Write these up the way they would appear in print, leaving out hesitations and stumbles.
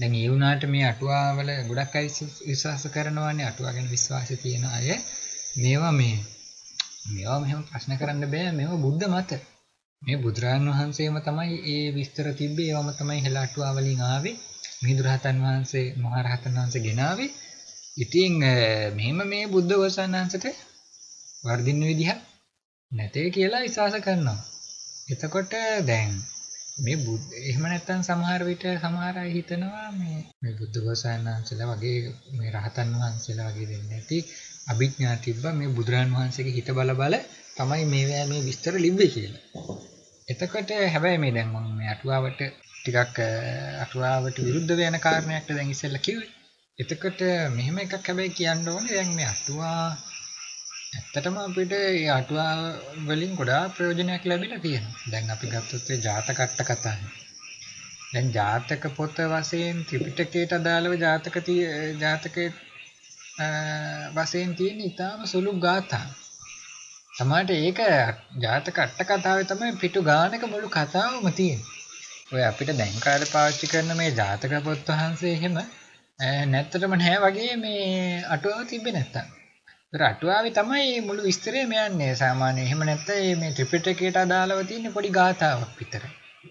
දැන් ඒ වුණාට මේ අටුවාවල ගොඩක් අය විශ්වාස කරනවානේ අටුවා ගැන විශ්වාසය තියෙන අය මේවා මෙහෙම ප්‍රශ්න කරන්න බෑ මේවා බුද්ධ මත. මේ බුදුරජාණන් වහන්සේම තමයි ඒ විස්තර තිබ්බේ ඒවම තමයි හෙළ අටුවා වලින් ආවේ. මිහිඳු වහන්සේ මහා රහතන් වහන්සේ ගෙනාවේ. ඉතින් මෙහෙම මේ බුද්ධ වසනාංශට වර්ධින්න විදිහක් නැතේ කියලා විශ්වාස කරනවා. එතකොට දැන් මේ එහෙම නැත්නම් සමහර විට සමහර අය හිතනවා මේ බුද්ධ වසනාංශලා වගේ මේ රහතන් වහන්සේලා වගේ දෙන්නේ නැති අභිඥා තිබ්බා මේ බුදුරජාණන් වහන්සේගේ හිත බල තමයි මේ විස්තර ලිව්වේ කියලා. එතකොට හැබැයි මේ දැන් මම මේ අටුවාවට ටිකක් අටුවාවට විරුද්ධ වෙන කාරණයක් දැන් ඉස්සෙල්ලා කිව්වේ. එතකොට මෙහෙම එකක් හැබැයි කියන්න ඕනේ දැන් මේ අටුවා ඇත්තටම අපිට මේ අටුවා වලින් ගොඩාක් ප්‍රයෝජනයක් ලැබිලා තියෙනවා. දැන් අපි ගත්තොත් ඒ ජාතක අට කතා. දැන් ජාතක පොත වශයෙන් ත්‍රිපිටකයට අදාළව ජාතකයේ වශයෙන් තියෙන ඊටාම සුළු ගාථා. සමහරට ඒක ජාතක අට කතාවේ තමයි පිටු ගානක මුළු කතාවම තියෙන්නේ. ඔය අපිට දැන් කාලේ පාවිච්චි කරන මේ ජාතක පොත් වහන්සේ එහෙම නැත්තටම නැහැ වගේ මේ අටුවාව තිබ්බේ නැත්තම්. ඒතර අටුවාවේ තමයි මුළු විස්තරයම යන්නේ. සාමාන්‍යයෙන් එහෙම නැත්නම් මේ ත්‍රිපිටකයට අදාළව තියෙන පොඩි ගාථාවක් විතරයි.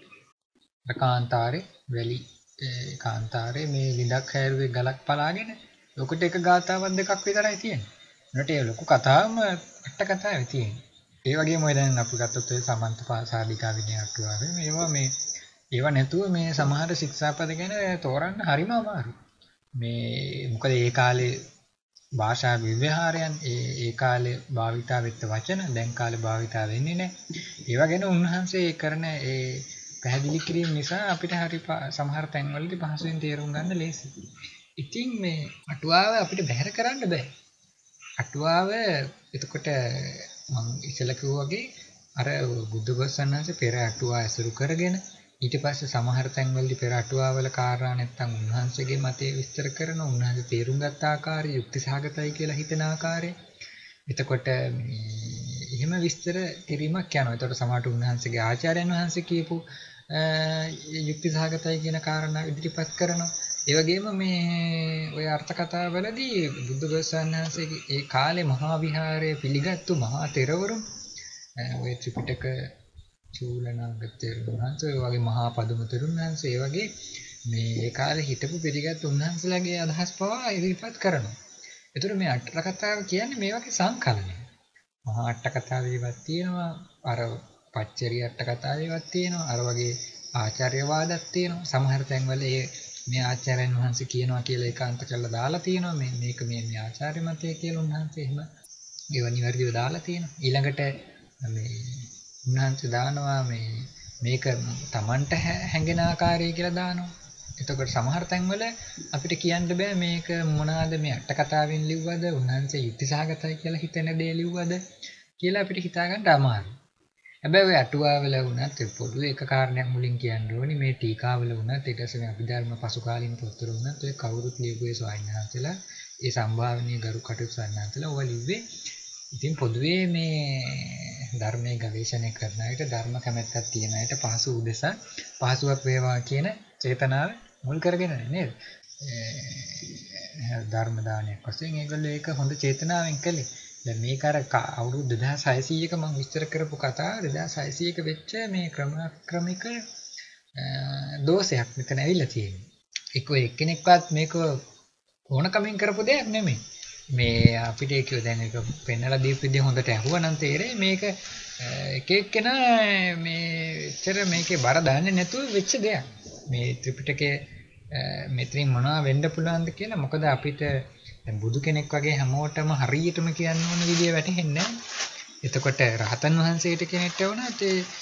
කාන්තාරේ මේ ලිඳක් හැරුවේ ගලක් පලාගෙන ලොකුට එක ගාථාවක් දෙකක් විතරයි තියෙන්නේ. ඒකට ඒ ලොකු කතාවම අට කතාවේ තියෙන්නේ. ඒ වගේම ඔය දැන් අපි ගත්තොත් ඔය සමන්ත පාසාදිකා විනය අටුවාවේ ඒවා නැතුව මේ සමහර ශික්ෂාපද ගැන තෝරන්න හරිම අමාරුයි. මේ මොකද ඒ කාලේ භාෂා විව්‍යවහාරයන් ඒ කාලේ භාවිතා වෙච්ච වචන දැන් කාලේ භාවිතා වෙන්නේ නැහැ. ඒවා ගැන උන්වහන්සේ කරන ඒ පැහැදිලි කිරීම නිසා අපිට හරි සමහර තැන්වලදී පහසුවෙන් තේරුම් ගන්න ලේසියි. ඉතින් මේ අටුවාව අපිට බැහැර කරන්න බෑ. අටුවාව එතකොට මම ඉස්සෙල්ලා කිව්වා වගේ අර බුද්ධ වහන්සේ පෙර අටුවා ඇසුරු කරගෙන ඊට පස්සේ සමහර තැන්වලදී පෙර අටුවාවල කාරණා නැත්තම් උන්වහන්සේගේ මතය විස්තර කරන උන්වහන්සේ තේරුම් ගත්ත ආකාරය යුක්තිසහගතයි කියලා හිතන ආකාරය. එතකොට එහෙම විස්තර කිරීමක් යනවා. එතකොට සමහරට උන්වහන්සේගේ ආචාර්යයන් වහන්සේ කියපු යුක්තිසහගතයි කියන කාරණා ඉදිරිපත් කරනවා. ඒ වගේම මේ ඔය අර්ථ කතාවලදී බුද්ධ වහන්සේගේ ඒ කාලේ මහා විහාරයේ පිළිගත්තු මහා තෙරවරුන් ඔය ත්‍රිපිටක චූලනාගත තෙරුන් වහන්සේ වගේ මහා පදුම තෙරුන් වහන්සේ ඒ වගේ මේ ඒ කාලේ හිටපු පිළිගත් උන්වහන්සේලාගේ අදහස් පවා ඉදිරිපත් කරනවා. ඒතර මේ අට කතාව කියන්නේ මේ වගේ සංකලනයක්. මහා අට කතාවේවත් තියෙනවා අර පච්චරි අට කතාවේවත් තියෙනවා අර වගේ ආචාර්යවාදයක් තියෙනවා. සමහර තැන්වල මේ ආචාර්යයන් වහන්සේ කියනවා කියලා ඒකාන්ත කරලා දාලා තියෙනවා. මේක මේ ආචාර්ය මතය කියලා උන්වහන්සේ එහෙම ඒව නිවැරදිව දාලා තියෙනවා. ඊළඟට මේ උන්වහන්සේ දානවා මේක Tamanට හැඟෙන ආකාරය කියලා දානවා. එතකොට සමහර තැන්වල අපිට කියන්න බෑ මේක මොනවාද මේ අට කතාවෙන් ලිව්වද උන්වහන්සේ යුක්තිසහගතයි කියලා හිතන දේ ලිව්වද කියලා අපිට හිතා ගන්න අමාරුයි. හැබැයි ඔය අටුවාවල වුණත් පොදුවේ එක කාරණයක් මුලින් කියන්න ඕනි මේ ටීකාවල වුණත් ඊට පස්සේ මේ අභිධර්ම පසුකාලීන පොත්වල වුණත් ඔය කවුරුත් ලියුවේ සොයන්හන්සලා ඒ සම්භාවනීය ගරු කටයුතු සොයන්හන්සලා ඔය ලිව්වේ. ඉතින් පොදුවේ මේ ධර්මයේ ගවේෂණය කරන අයට ධර්ම කැමැත්තක් තියෙන අයට පහසු උදෙසා පහසුවක් වේවා කියන චේතනාව මුල් කරගෙන නේද? ධර්ම දානයක් වශයෙන් ඒගොල්ලෝ ඒක හොඳ චේතනාවෙන් කළේ. දැන් මේක අර අවුරුදු 2600ක මම විස්තර කරපු කතාව 2600ක වෙච්ච මේ ක්‍රමික දෝෂයක් මෙතන ඇවිල්ලා තියෙනවා. එක්කෙනෙක්වත් මේක ඕනකමින් කරපු දෙයක් නෙමෙයි. මේ අපිට ඒක දැන් ඒක පෙන්නලා දීපු විදිහ හොඳට ඇහුවනම් තේරෙයි මේක එක එක්කෙනා මේ ඇත්තට මේකේ බර දාන්නේ නැතුව වෙච්ච දෙයක්. මේ ත්‍රිපිටකයේ මෙතනින් මොනවා වෙන්න පුළුවන්ද කියලා මොකද අපිට දැන් බුදු කෙනෙක් වගේ හැමෝටම හරියටම කියන්න ඕන විදිය වැටහෙන්නේ නැහැ. එතකොට රහතන් වහන්සේට කෙනෙක්ට වුණත්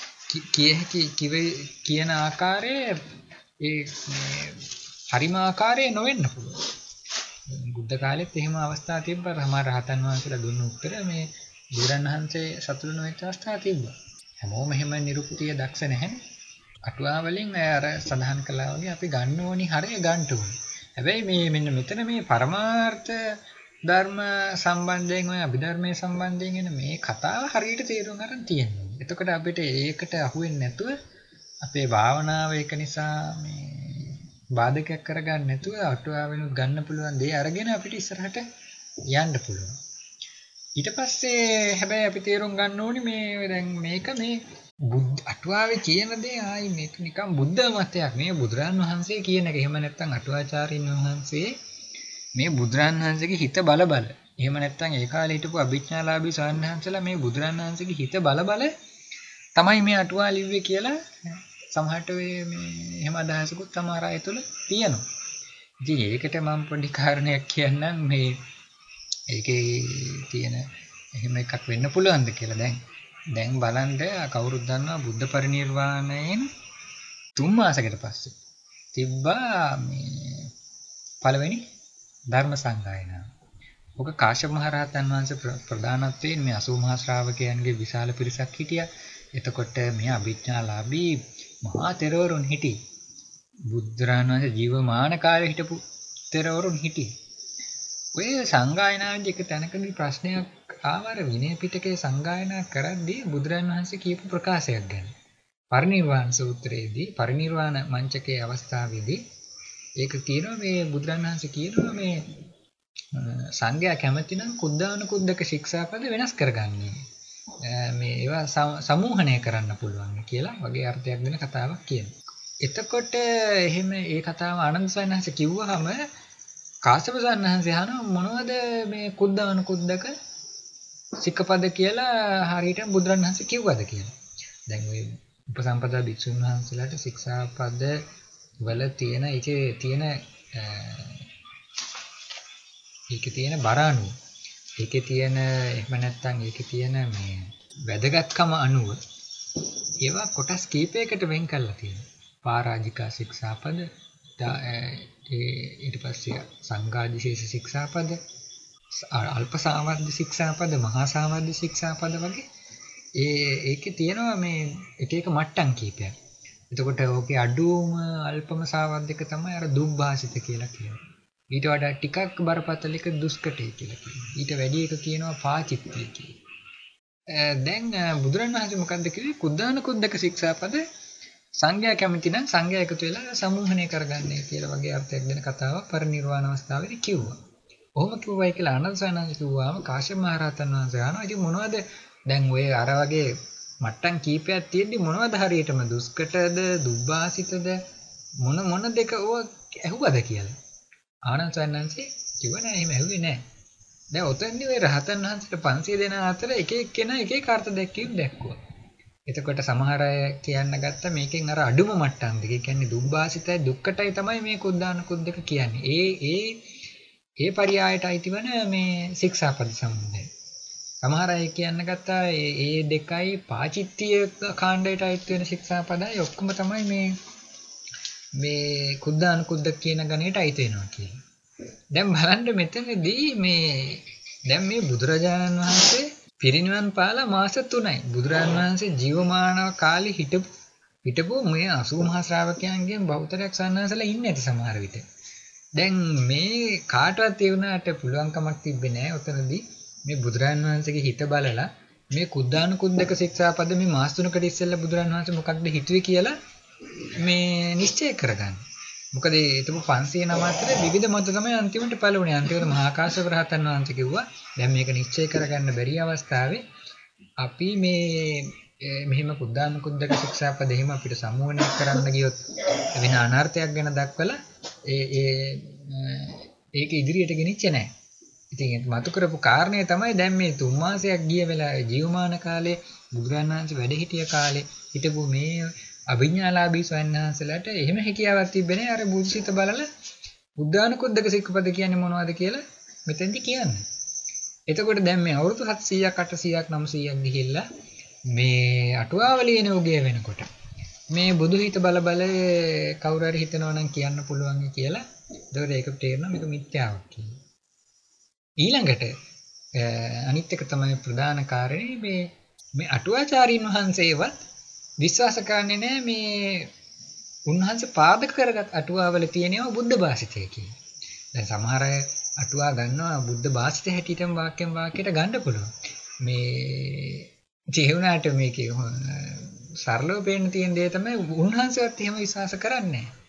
කියන ආකාරයේ ඒ හරිම ආකාරයේ නොවෙන්න පුළුවන්. බුද්ධ කාලෙත් එහෙම අවස්ථා තිබ්බා. රහතන් වහන්සේලා දුන්න උත්තර මේ බුදුරන් වහන්සේ සතුටු නොවෙච්ච අවස්ථා තිබ්බා. හැමෝම එහෙම නිරුක්තිය දක්ෂ නැහැ. අටුවා වලින් අර සඳහන් කළා වගේ අපි ගන්න ඕනි හරය ගන්න ඕනි. හැබැයි මේ මෙන්න මෙතන මේ පරමාර්ථ ධර්ම සම්බන්ධයෙන් ඔය අභිධර්මයේ සම්බන්ධයෙන් එන මේ කතාව හරියට තේරුම් ගන්න තියෙනවා. එතකොට අපිට ඒකට අහු වෙන්නේ නැතුව අපේ භාවනාව ඒක නිසා මේ බාධකයක් කරගන්න නැතුව අටුවාවෙනුත් ගන්න පුළුවන් දේ අරගෙන අපිට ඉස්සරහට යන්න පුළුවන්. ඊට පස්සේ හැබැයි අපි තේරුම් ගන්න ඕනේ මේ දැන් මේක මේ අටුවාවේ කියන දේ ආයි මේක නිකන් බුද්ධ මතයක්. මේ බුදුරන් වහන්සේ කියන එක. එහෙම නැත්නම් අටුවාචාරින් වහන්සේ මේ බුදුරන් වහන්සේගේ හිත බල බල. එහෙම නැත්නම් ඒ කාලේ හිටපු අභිඥාලාභී සාන්හන්සලා මේ බුදුරන් වහන්සේගේ හිත බල බල තමයි මේ අටුවා ලිව්වේ කියලා සමහරට මේ එහෙම අදහසකුත් සමහර අය තුළ තියෙනවා. ඉතින් ඒකට මම පොඩි කාරණයක් කියන්නම් මේ ඒකේ තියෙන එහෙම එකක් වෙන්න පුළුවන්ද කියලා. දැන් බලන්න කවුරුත් දන්නවා බුද්ධ පරිනිර්වාණයෙන් 3 මාසයකට පස්සේ තිබ්බා මේ පළවෙනි ධර්ම සංගායනාව. ඔක කාශ්‍යප මහ රහතන් වහන්සේ ප්‍රධානත්වයෙන් මේ 80 මහා ශ්‍රාවකයන්ගේ විශාල පිරිසක් හිටියා. එතකොට මේ අභිඥාලාභී මහා තෙරවරුන් හිටියේ. බුදුරජාණන් වහන්සේ ජීවමාන කාලේ හිටපු තෙරවරුන් හිටියේ. ඔය සංගායනාවේදී එක තැනකදී ප්‍රශ්නයක් ආවර විනය පිටකේ සංගායනා කරද්දී බුදුරජාණන් වහන්සේ කියපු ප්‍රකාශයක් ගැන. පරිනිර්වාණ සූත්‍රයේදී පරිනිර්වාණ මංචකයේ අවස්ථාවේදී ඒක කියනවා මේ බුදුරජාණන් වහන්සේ කියනවා මේ සංඝයා කැමති නම් කුද්දානුකුද්දක ශික්ෂාපද වෙනස් කරගන්නේ. මේ ඒවා සමූහණය කරන්න පුළුවන් කියලා වගේ අර්ථයක් දෙන කතාවක් කියනවා. එතකොට එහෙම ඒ කතාව ආනන්ද සයන්හන්ස කිව්වහම කාශ්‍යප සයන්හන්ස අහනවා මොනවද මේ කුද්දානුකුද්දක සික්කපද කියලා හරියට බුදුරණවහන්සේ කිව්වද කියලා. දැන් ওই උපසම්පදා භික්ෂුන් වහන්සේලාට ශික්ෂාපද වල තියෙන ඒකේ තියෙන බර අණුව. ඒකේ තියෙන එහෙම නැත්නම් ඒකේ තියෙන මේ වැදගත්කම අණුව ඒවා කොටස් කීපයකට වෙන් කරලා තියෙනවා. පරාජිකා ශික්ෂාපද ඊට පස්සේ සංඝාදිශේෂ ශික්ෂාපද අල්ප සාමද්ද ශික්ෂාපද මහා සාමද්ද ශික්ෂාපද වගේ ඒකේ තියෙනවා මේ එක එක මට්ටම් කීපයක්. එතකොට ඕකේ අඩුම අල්පම සාවද්දක තමයි අර දුබ්බාසිත කියලා කියනවා. ඊට වඩා ටිකක් බරපතල එක දුෂ්කටය කියලා කියනවා. ඊට වැඩි එක කියනවා පාචිත්‍ය කියලා. දැන් බුදුරණවහන්සේ මොකද්ද කිව්වේ? කුද්දානුකුද්දක ශික්ෂාපද සංඝයා කැමති නම් සංඝයා එකතු වෙලා සමූහණය කරගන්නේ කියලා වගේ අර්ථයක් දෙන කතාවක් පරිනිර්වාණ අවස්ථාවේදී කිව්වා. ඔහොම කිව්වයි කියලා ආනන්ද සයන්හන්සේ කිව්වාම කාශ්‍යප මහ රහතන් වහන්සේ අහනවා ඉතින් මොනවද දැන් ඔය අර වගේ මට්ටම් කීපයක් තියෙද්දි මොනවද හරියටම දුෂ්කටද දුබ්බාසිතද මොන දෙක ඕව ඇහුවද කියලා. ආනන්ද සයන්හන්සේ කිව්ව නෑ එහෙම ඇහුවේ නෑ. දැන් ඔතෙන්දී ඔය රහතන් වහන්සේට 500 දෙනා අතර එක එක්කෙනා එක එක අර්ථ දැක්වුවා. එතකොට සමහර අය කියන්න ගත්ත මේකෙන් අර අඩුම මට්ටම් දෙක. ඒ කියන්නේ දුබ්බාසිතයි දුක්කටයි තමයි මේ කුද්දානුකුද්දක කියන්නේ. ඒ පරියායට අයිතිවන මේ ශික්ෂාපද සම්බන්ධයි. සමහර අය කියන්න ගත්තා ඒ දෙකයි පාචිත්‍ය කාණ්ඩයට අයිති වෙන ශික්ෂාපදයි ඔක්කොම තමයි මේ කුද්දානුකුද්දක කියන ගණයට අයිති වෙනවා කියලා. දැන් බලන්න මෙතනදී දැන් මේ බුදුරජාණන් වහන්සේ පිරිනිවන් පාලා මාස 3යි. බුදුරජාණන් වහන්සේ ජීවමාන කාලේ හිටපු මේ 80 මහා ශ්‍රාවකයන්ගෙන් බෞද්ධයක් සන්නාසලා ඉන්නේ නැති සමහර විට. දැන් මේ කාටවත් ඒ වුණාට පුළුවන්කමක් තිබ්බේ නැහැ උතනදී මේ බුදුරජාණන් වහන්සේගේ හිත බලලා මේ කුද්දානුකුද්දක ශික්ෂාපද මේ මාස 3කට ඉස්සෙල්ලා බුදුරජාණන් වහන්සේ මොකක්ද හිතුවේ කියලා මේ නිශ්චය කරගන්න. මොකද ඒතම 500 නම අතර විවිධ මත තමයි අන්තිමට පළවුණේ. අන්තිමට මහා කාශ්‍යප රහතන් වහන්සේ කිව්වා දැන් මේක නිශ්චය කරගන්න බැරි අවස්ථාවේ අපි මෙහෙම කුද්දානුකුද්දක ශික්ෂාපද එහෙම අපිට සමූහණය කරන්න ගියොත් වෙන අනර්ථයක් ගැන දක්වලා ඒක ඉදිරියට ගෙනිච්චේ නැහැ. ඉතින් මතු කරපු කාරණේ තමයි දැන් මේ 3 මාසයක් ගිය වෙලාවේ ජීවමාන කාලේ බුදුරජාණන් වහන්සේ වැඩ හිටිය කාලේ හිටපු මේ අභිඥාලාභී සයන්හන්සලාට එහෙම හැකියාවක් තිබෙන්නේ අර බුද්ධිසිත බලලා බුද්ධානුකුද්දක සික්කපද කියන්නේ මොනවද කියලා මෙතෙන්දි කියන්නේ. එතකොට දැන් මේ අවුරුදු 700ක් 800ක් 900ක් ගිහිල්ලා මේ අටුවාවලියන උගේ වෙනකොට මේ බුදුහිත බල කවුරු හරි හිතනවා නම් කියන්න පුළුවන් කියලා. ඒකට ඒක තේරෙනවා මේක මිත්‍යාවක් කියලා. ඊළඟට අනිත් එක තමයි ප්‍රධාන කාරණේ මේ අටුවාචාරීන් වහන්සේවත් විශ්වාස කරන්නේ නැහැ මේ උන්වහන්සේ පාදක කරගත් අටුවාවල තියෙනවා බුද්ධ භාෂිතය කියලා. දැන් සමහර අය අටුවා ගන්නවා බුද්ධ භාෂිත හැටියටම වාක්‍යයට ගන්න පුළුවන්. මේ ජීවනාට මේකේ සරලව පේන්න තියෙන දේ තමයි උන්වහන්සේවත් එහෙම විශ්වාස කරන්නේ නැහැ.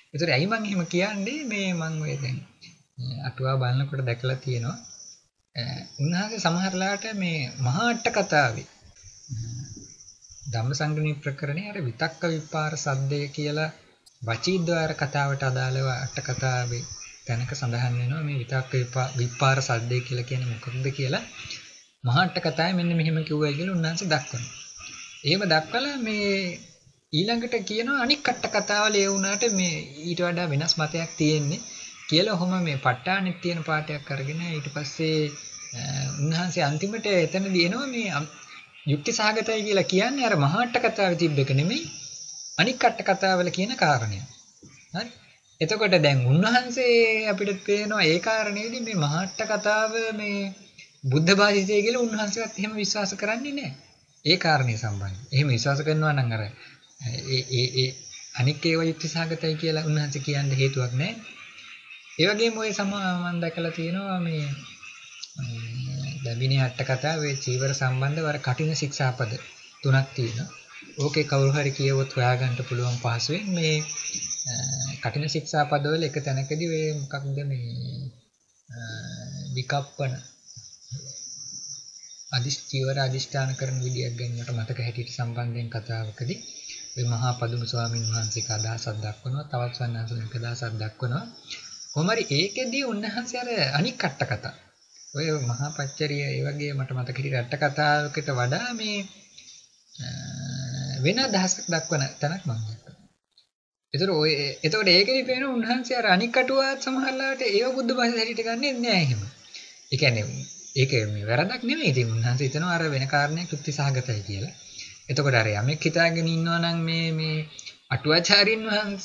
ඒතර ඇයි මං එහෙම කියන්නේ මේ මං ඔය දැන් අටුවා බලනකොට දැකලා තියෙනවා උන්වහන්සේ සමහරලාට මේ මහා අට කතාවේ ධම්මසංගණී ප්‍රකරණේ අර විතක්ක විපාර සද්දය කියලා වචීද්වාර කතාවට අදාළව අට කතාවේ තැනක සඳහන් වෙනවා මේ විතක්ක විපාර සද්දය කියලා කියන්නේ මොකක්ද කියලා මහා අට කතාවේ මෙන්න මෙහෙම කිව්වයි කියලා උන්වහන්සේ දක්වනවා. එහෙම දක්වලා මේ ඊළඟට කියනවා අනික් අට කතාවල ඒ වුණාට මේ ඊට වඩා වෙනස් මතයක් තියෙන්නේ කියලා ඔහොම මේ ප ဋ ාණෙත් තියෙන පාඩයක් අරගෙන ඊට පස්සේ උන්වහන්සේ අන්තිමට එතනදී එනවා මේ යුක්ති සහගතයි කියලා කියන්නේ අර මහා අට කතාවේ තිබ්බ එක නෙමෙයි අනික් අට කතාවල කියන කාරණය. හරි. එතකොට දැන් උන්වහන්සේ අපිට පේනවා ඒ කාරණේදී මේ මහා අට කතාව මේ බුද්ධ භාෂිතය කියලා උන්වහන්සේවත් එහෙම විශ්වාස කරන්නේ නැහැ. ඒ කාරණේ සම්බන්ධයෙන්. එහෙම විශ්වාස කරනවා නම් අර ඒ අනික් ඒවා යුක්ති සහගතයි කියලා උන්වහන්සේ කියන්න හේතුවක් නැහැ. ඒ වගේම ඔය මම දැකලා තියෙනවා මේ දඹිනේ අට කතාවේ චීවර සම්බන්ධව අර කටින ශික්ෂාපද තුනක් තියෙනවා. ඕකේ කවුරු හරි කියවොත් හොයාගන්න පුළුවන් පහසුවෙන් මේ කටින ශික්ෂාපදවල එක තැනකදී ඔය මොකක්ද මේ විකප්පන චීවර අදිෂ්ඨාන කරන විදියක් ගැනීමට මතක හැටියට සම්බන්ධයෙන් කතාවකදී ඔය මහා පදුම ස්වාමීන් වහන්සේක අදහසක් දක්වනවා. තවත් සන්නාසුනික අදහසක් දක්වනවා. කොහොමරි ඒකෙදී උන්වහන්සේ අර අනික් අට කතා ඔය මහා පච්චරිය ඒ වගේ මට මතක හිටිය අට කතාවකට වඩා මේ වෙන අදහසක් දක්වන තැනක් මම දැක්කා. එතකොට ඒකෙදි පේන උන්වහන්සේ අර අනික් අටුවාත් සමහරලාට ඒව බුද්ධ භාෂාවට හැටියට ගන්නෙ නෑ එහෙම. ඒ කියන්නේ ඒක මේ වැරදක් නෙමෙයි. ඉතින් උන්වහන්සේ හිතනවා අර වෙන කාරණයක් යුක්ති සහගතයි කියලා. එතකොට අර යමෙක් හිතාගෙන ඉන්නවා නම් මේ අටුවාචාරින්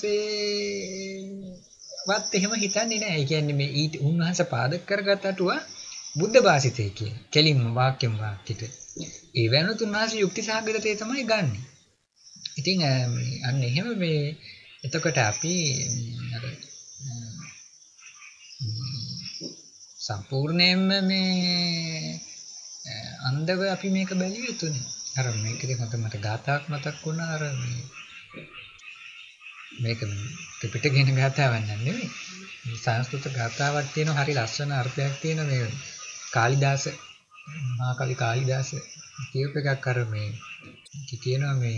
වහන්සේවත් එහෙම හිතන්නේ නෑ. ඒ කියන්නේ මේ ඊට උන්වහන්සේ පාදක කරගත් අටුවා බුද්ධ භාෂිතය කියන කෙලින්ම වාක්‍යම වාක්‍යිත. ඒ වෙනත් උන්වහන්සේ යුක්ති සහගතය තමයි ගන්නෙ. ඉතින් අන්න එහෙම මේ එතකොට අපි අර සම්පූර්ණයෙන්ම මේ අන්දව අපි මේක බැලිය යුතුනේ. අර මේකේ මට ගාථාවක් මතක් වුණා අර මේක ත්‍රිපිටකේන ගාථාවක් නෙමෙයි. මේ සංස්කෘත ගාථාවක් තියෙනවා හරි ලස්සන අර්ථයක් තියෙන මේ කාලිදාස මහා කවි කාලිදාස කියූප එකක් අර මේ කියනවා මේ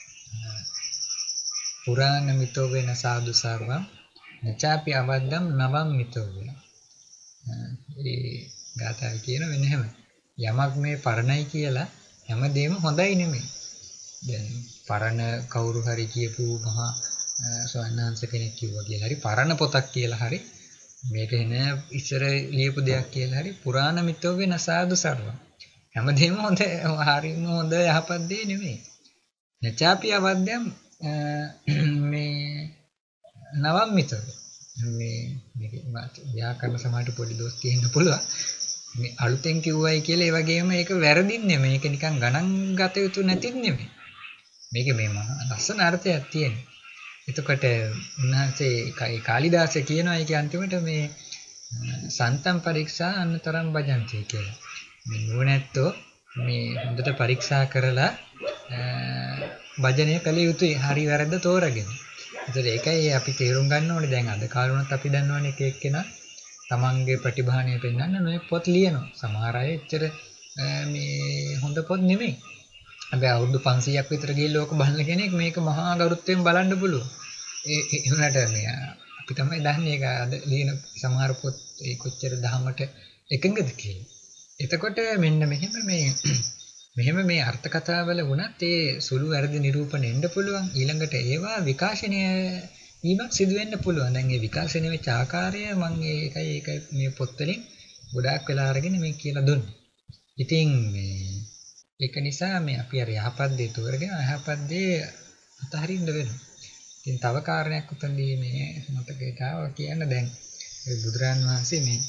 පුරාණ මිතෝ වෙන සාදු සර්වම් නචාපි අවද්දම් නවම් මිතෝ වෙන. ඒ ගාථාව කියන වෙන හැම යමක් මේ පරණයි කියලා හැමදේම හොඳයි නෙමෙයි. දැන් පරණ කවුරු හරි කියපු මහා ස්වයංාංශ කෙනෙක් කිව්වා කියලා හරි පරණ පොතක් කියලා හරි මේක එන ඉස්සර ලියපු දෙයක් කියලා හරි පුරාණ මිතෝ වෙන සාදු සර්වම් හැමදේම හොඳ හරිම හොඳ යහපත් දේ නෙමෙයි. නචාපි අවද්දම් මේ නවම් මිතෝ මේක ව්‍යාකරණ සමාජයට පොඩි දොස් කියන්න පුළුවන්. මේ අලුතෙන් කිව්වයි කියලා ඒ වගේම ඒක වැරදින්නේ මේක නිකන් ගණන් ගත යුතු නැතිත් නෙමෙයි. මේක මේ මහා ලස්සන අර්ථයක් තියෙනවා. එතකොට උන්වහන්සේ කාලිදාස කියනවා ඒක අන්තිමට මේ සන්තම් පරීක්ෂා අන්නතරම් භජන්ති කියලා. මේ නුවණැත්තෝ මේ හොඳට පරීක්ෂා කරලා භජනය කළ යුතුයි හරි වැරද්ද තෝරගෙන. ඒතර ඒකයි අපි තේරුම් ගන්න ඕනේ. දැන් අද කාලේ අපි දන්නවනේ එක එක්කෙනා තමන්ගේ ප්‍රතිභාණය පෙන්වන්න නොයෙක් පොත් ලියනවා. සමහර අය එච්චර මේ හොඳ පොත් නෙමෙයි. හැබැයි අවුරුදු 500ක් විතර ගිහිල්ලා ඕක බලන කෙනෙක් මේක මහා ගරුත්වයෙන් බලන්න පුළුවන්. ඒ උනට මේ අපි තමයි දන්නේ ඒක අද ලියන සමහර පොත් ඒ කොච්චර දහමට එකඟද කියලා. එතකොට මෙන්න මෙහෙම මේ අර්ථ කතාවල වුණත් ඒ සුළු වැරදි නිරූපණය වෙන්න පුළුවන්. ඊළඟට ඒවා විකාශනය වීමක් සිදු වෙන්න පුළුවන්. දැන් මේ විකාශනය වෙච්ච ආකාරය මම ඒකයි මේ පොත්වලින් ගොඩාක් වෙලා අරගෙන මේ කියලා දුන්නේ. ඉතින් ඒක නිසා මේ අපි අර යහපත් දේ තෝරගෙන අයහපත් දේ අතහරින්න වෙනවා. ඉතින් තව කාරණයක් උතන්දී මේ මතකයට ආවා කියන්න දැන් බුදුරන් වහන්සේ මේ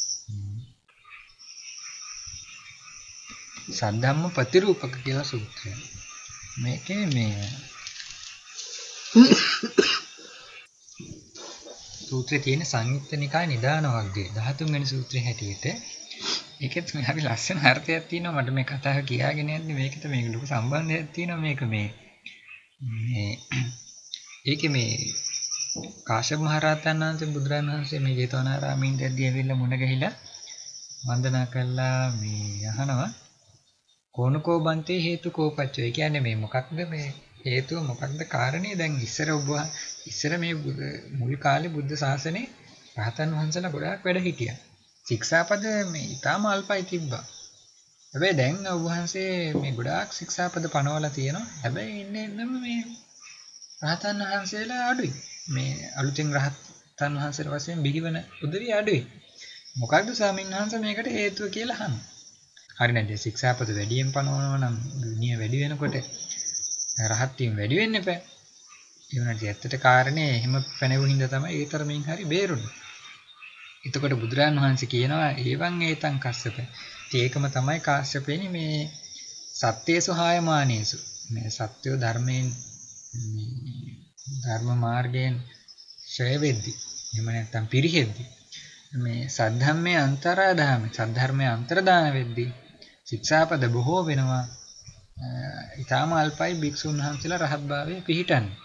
සද්ධම්ම ප්‍රතිරූපක කියලා සූත්‍රය. මේකේ මේ සූත්‍රයේ තියෙන සංයුත්ත නිකාය නිදාන වර්ගයේ 13 වෙනි සූත්‍රයේ හැටියට ඒකෙත් මේ හරි ලස්සන අර්ථයක් තියෙනවා. මට මේ කතාව කියාගෙන යන්නේ මේකට මේක ලොකු සම්බන්ධයක් තියෙනවා. මේක මේ ඒකේ මේ කාශ්‍යප මහ රහතන් වහන්සේ බුදුරජාණන් වහන්සේ මේ ජේතවනාරාමේ ඉඳදී ඇවිල්ලා මුණ ගැහිලා වන්දනා කළා මේ අහනවා කෝනකෝ බන්තේ හේතු කෝපච්චය. ඒ කියන්නේ මේ මොකක්ද මේ හේතුව මොකක්ද කාරණේ? දැන් ඉස්සර මේ මුල් කාලේ බුද්ධ ශාසනේ රහතන් වහන්සේලා ගොඩාක් වැඩ හිටියා. ශික්ෂාපද මේ ඊටාම අල්පයි තිබ්බා. හැබැයි දැන් ඔබ වහන්සේ මේ ගොඩාක් ශික්ෂාපද පනවලා තියෙනවා. හැබැයි ඉන්නම මේ රහතන් වහන්සේලා අඩුයි. මේ අලුතින් රහතන් වහන්සේලා වශයෙන් බිහිවන උදවිය අඩුයි. මොකක්ද ස්වාමීන් වහන්සේ මේකට හේතුව කියලා අහනවා. හරි නේද? ශික්ෂාපද වැඩියෙන් පනවනවා නම් විනය වැඩි වෙනකොට රහත් වීම වැඩි වෙන්න එපා. ඒ වුණාට ඇත්තට කාරණේ එහෙම පැනෙවු හින්දා තමයි ඒ තරමින් හරි බේරුනේ. එතකොට බුදුරන් වහන්සේ කියනවා ඒවන් ඒතං කස්සප. ඒකම තමයි කාශ්‍යපෙනි මේ සත්‍යේසු හායමානේසු. මේ සත්‍ය ධර්මයෙන් ධර්ම මාර්ගයෙන් ශ්‍රේ වෙද්දි. එහෙම නැත්නම් පිරිහෙද්දි. මේ සද්ධම්මේ අන්තරාදාම සද්ධර්මයේ අන්තරදාන වෙද්දි ශික්ෂාපද බොහෝ වෙනවා. ඊටාම අල්පයි භික්ෂුන් වහන්සේලා රහත් භාවයේ පිහිටන්නේ.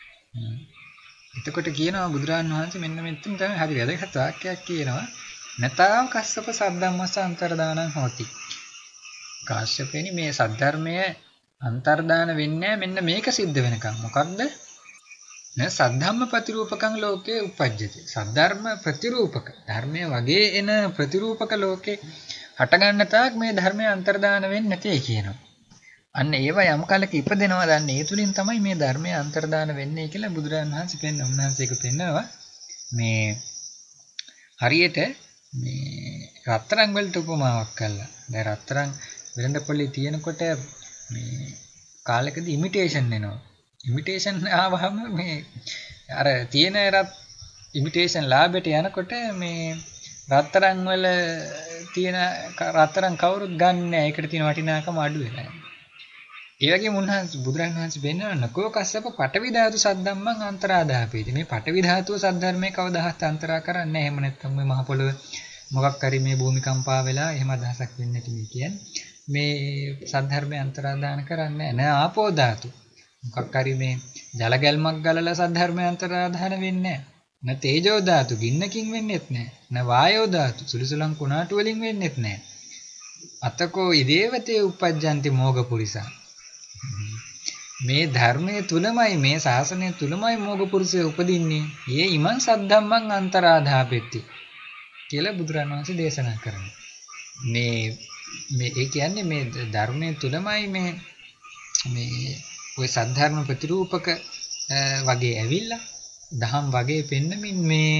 එතකොට කියනවා බුදුරන් වහන්සේ මෙන්න මෙතන තමයි හරි වැදගත් වාක්‍යයක් කියනවා. නතාව කස්සප සද්ධම්මස අන්තරදානං හොති. කාශ්‍යපෙනි මේ සද්ධර්මයේ අන්තරදාන වෙන්නේ මෙන්න මේක සිද්ධ වෙනකම්. මොකක්ද? න සද්ධම්ම ප්‍රතිරූපකං ලෝකේ උපජ්ජති. සද්ධර්ම ප්‍රතිරූපක ධර්මයේ වගේ එන ප්‍රතිරූපක ලෝකේ හට ගන්න තාක් මේ ධර්මයේ අන්තරදාන වෙන්නේ නැtei කියනවා. අන්න ඒව යම් කාලයක ඉපදෙනවා දන්න ඒ තුලින් තමයි මේ ධර්මයේ අන්තරදාන වෙන්නේ කියලා බුදුරජාණන් වහන්සේ උන්වහන්සේක පෙන්නනවා. මේ හරියට මේ රත්තරන් වලට උපමාවක් කළා. දැන් රත්තරන් වෙළඳපොලේ තියෙනකොට මේ කාලෙකදී ඉමිටේෂන් එනවා. ඉමිටේෂන් ආවහම මේ අර තියෙන ඉමිටේෂන් ලාභයට යනකොට මේ රත්තරන් වල තියෙන රත්තරන් කවුරුත් ගන්න නැහැ. ඒකට තියෙන වටිනාකම අඩු වෙනවා. ඒ වගේම බුදුරජාණන් වහන්සේ පෙන්නනවා කෝ කස්සප පඨවි ධාතු සද්ධම්මං අන්තරාදාපේති. මේ පඨවි ධාතුව සද්ධර්මයේ කවදාහත් අන්තරා කරන්නේ නැහැ. එහෙම නැත්නම් මේ මහ පොළොව මොකක් හරි මේ භූමිකම්පා වෙලා එහෙම අදහසක් වෙන්නේ නැති මේ කියන්නේ. මේ සද්ධර්මයේ අන්තරාදාන කරන්නේ නැහැ. ආපෝ ධාතු. මොකක් හරි මේ ජල ගැල්මක් ගලලා සද්ධර්මයේ අන්තරාදාන වෙන්නේ නැහැ. න තේජෝ ධාතු ගින්නකින් වෙන්නේත් නැහැ. න වායෝ ධාතු සුළුසුලං කුණාටු වලින් වෙන්නේත් නැහැ. අතකෝ ඉදේවතේ උපජ්ජන්ති මෝග පුරිසා. මේ ධර්මයේ තුලමයි මේ ශාසනය තුලමයි මෝග පුරුෂය උපදින්නේ. ඒ ඉමන් සද්ධම්මං අන්තරාධාපෙtti කියලා බුදුරණන් වහන්සේ දේශනා කරනවා. මේ ඒ කියන්නේ මේ ධර්මයේ තුලමයි මේ ওই සද්ධර්ම ප්‍රතිරූපක වගේ ඇවිල්ලා දහම් වගේ පෙන්නමින්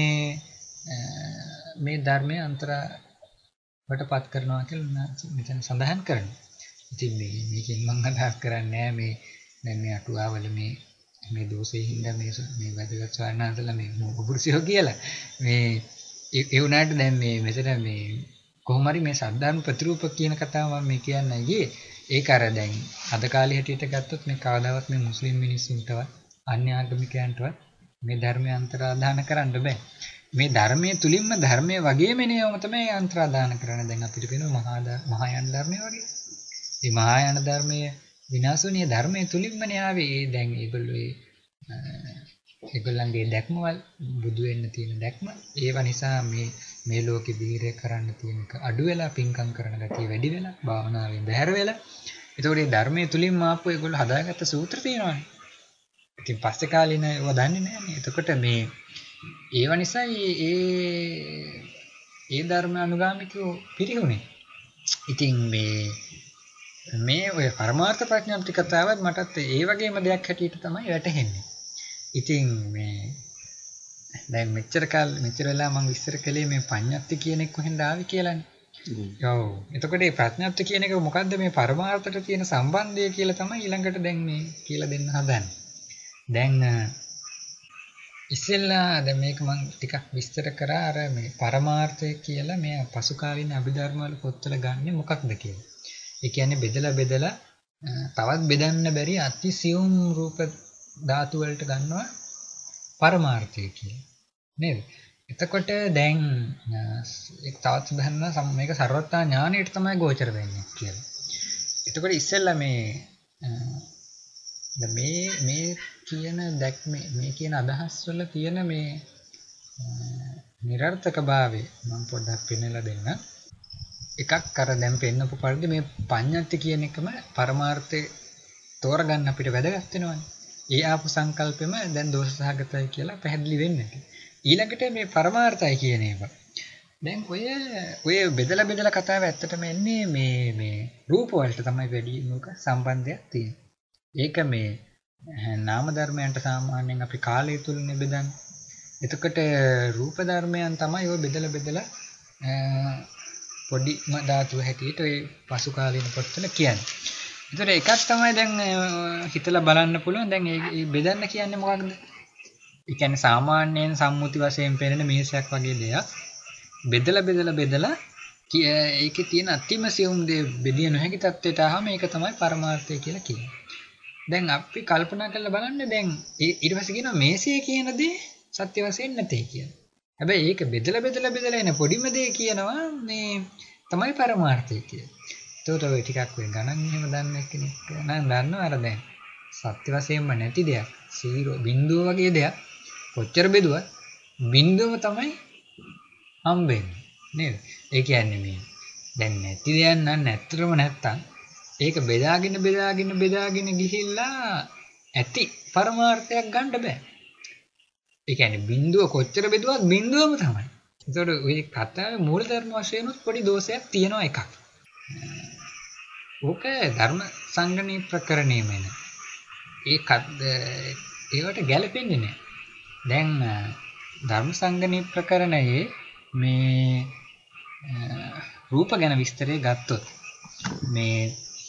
මේ ධර්මයේ අන්තරවටපත් කරනවා කියලා මෙතන සඳහන් කරනවා. ඉතින් මේකෙන් මම අදහස් කරන්නේ මේ දැන් මේ අටුවාවල මේ දෝෂේ හින්දා මේ වැදගත් ස්වර්ණාන්තලා මේ මොහුපුරුෂයෝ කියලා මේ ඒ උනාට දැන් මේ මෙතන මේ කොහොම හරි මේ සද්ධර්ම ප්‍රතිරූපක කියන කතාව මම මේ කියන්නයි ගියේ. ඒක අර දැන් අද කාලේ හැටියට ගත්තොත් මේ කවදාවත් මේ මුස්ලිම් මිනිස්සුන්ටවත් අන්‍ය ආගමිකයන්ටවත් මේ ධර්මය අන්තරාදාන කරන්න බෑ. මේ ධර්මයේ තුලින්ම ධර්මයේ වගේම නේවම තමයි අන්තරාදාන කරන්නේ. දැන් අපිට පේනවා මහායාන ධර්මයේ වගේ. මේ මහායාන ධර්මයේ විනාශුණිය ධර්මයේ තුලින්මනේ ආවේ. ඒ දැන් ඒගොල්ලන්ගේ දැක්මවල බුදු වෙන්න තියෙන දැක්ම ඒව නිසා මේ ලෝකෙ බීරය කරන්න තියෙන අඩු වෙලා පිංකම් කරන ගතිය වැඩි වෙලා භාවනාවෙන් බැහැර වෙලා. ඒතකොට මේ ධර්මයේ තුලින්ම ආපු ඒගොල්ලෝ හදාගත්ත සූත්‍ර තියෙනවානේ. ඉතින් පස්සේ කාලින ඒව දන්නේ නැහැනේ. එතකොට මේ ඒව නිසායි ඒ ධර්ම අනුගාමිකයෝ පිරිහුනේ. ඉතින් මේ ඔය පරමාර්ථ ප්‍රඥාප්ති කතාවත් මටත් ඒ වගේම දෙයක් හැටියට තමයි වැටහෙන්නේ. ඉතින් මේ දැන් මෙච්චර වෙලා මම විස්තර කළේ මේ පඤ්ඤාප්ති කියන එක කොහෙන්ද ආවේ කියලානේ. ඔව්. එතකොට මේ ප්‍රඥාප්ති කියන එක මොකද්ද මේ පරමාර්ථයට තියෙන සම්බන්ධය කියලා තමයි ඊළඟට දැන් මේ කියලා දෙන්න හදන්නේ. දැන් ඉස්සෙල්ලා දැන් මේක මම ටිකක් විස්තර කරා අර මේ පරමාර්ථය කියලා මේ පසු කාලින අභිධර්ම වල පොත්වල ගන්නෙ මොකක්ද කියලා. ඒ කියන්නේ බෙදලා තවත් බෙදන්න බැරි අති සියුම් රූප ධාතු වලට ගන්නවා පරමාර්ථය කියලා. නේද? එතකොට දැන් ඒක තවත් සඳහන් මේක සර්වඥා ඥානයට තමයි ගෝචර වෙන්නේ කියලා. එතකොට ඉස්සෙල්ලා මේ කියන මේ කියන අදහස් වල තියෙන මේ නිර්ර්ථක භාවය මම පොඩ්ඩක් පෙන්නලා දෙන්න. එකක් අර දැන් පෙන්නපු පරිදි මේ පඤ්ඤාති කියන එකම පරමාර්ථය තෝරගන්න අපිට වැදගත් වෙනවනේ. ඒ ආපු සංකල්පෙම දැන් දෝෂ සහගතයි කියලා පැහැදිලි වෙන්නේ. ඊළඟට මේ පරමාර්ථය කියන ඒවා. දැන් ඔය බෙදලා කතාව ඇත්තටම එන්නේ මේ රූප වලට තමයි වැඩි මොක සම්බන්ධයක් තියෙන්නේ. ඒක මේ නාම ධර්මයන්ට සාමාන්‍යයෙන් අපි කාලය තුලනේ බෙදන්නේ. එතකොට රූප ධර්මයන් තමයි ඔය බෙදලා පොඩි ධාතු හැටියට ඔය පසු කාලීන පොත්වල කියන්නේ. ඒතර එකක් තමයි දැන් හිතලා බලන්න පුළුවන්. දැන් මේ බෙදන්න කියන්නේ මොකක්ද? ඒ කියන්නේ සාමාන්‍යයෙන් සම්මුති වශයෙන් පෙනෙන මේසයක් වගේ දෙයක් බෙදලා ඒකේ තියෙන අතිම සියුම් දේ බෙදිය නොහැකි තත්ත්වයට ආවම ඒක තමයි පරමාර්ථය කියලා කියන්නේ. දැන් අපි කල්පනා කරලා බලන්න දැන් ඊට පස්සේ කියනවා මේසය කියන දේ සත්‍ය වශයෙන් නැtei කියලා. හැබැයි ඒක බෙදලා එන පොඩිම දේ කියනවා මේ තමයි පරමාර්ථය කියලා. ඒකට ඔය ටිකක් වෙන ගණන් එහෙම දන්න කෙනෙක් නම් දන්නව අර දැන් සත්‍ය වශයෙන්ම නැති දෙයක් 0 බිංදුව වගේ දෙයක් කොච්චර බෙදුවත් බිංදුවම තමයි හම්බෙන්නේ නේද? ඒ කියන්නේ මේ දැන් නැති දෙයක් නම් නැත්තරම නැත්තම් ඒක බෙදාගෙන ගිහිල්ලා ඇති පරමාර්ථයක් ගන්න බෑ. ඒ කියන්නේ බිංදුව කොච්චර බෙදුවත් බිංදුවම තමයි. ඒතකොට ওই කතාවේ මූල ධර්ම වශයෙන් පොඩි දෝෂයක් තියෙනවා එකක්. ඕක ධර්ම සංගණී ප්‍රකරණයම එන. ඒවට ගැලපෙන්නේ නැහැ. දැන් ධර්ම සංගණී ප්‍රකරණයේ මේ රූප ගැන විස්තරය ගත්තොත් මේ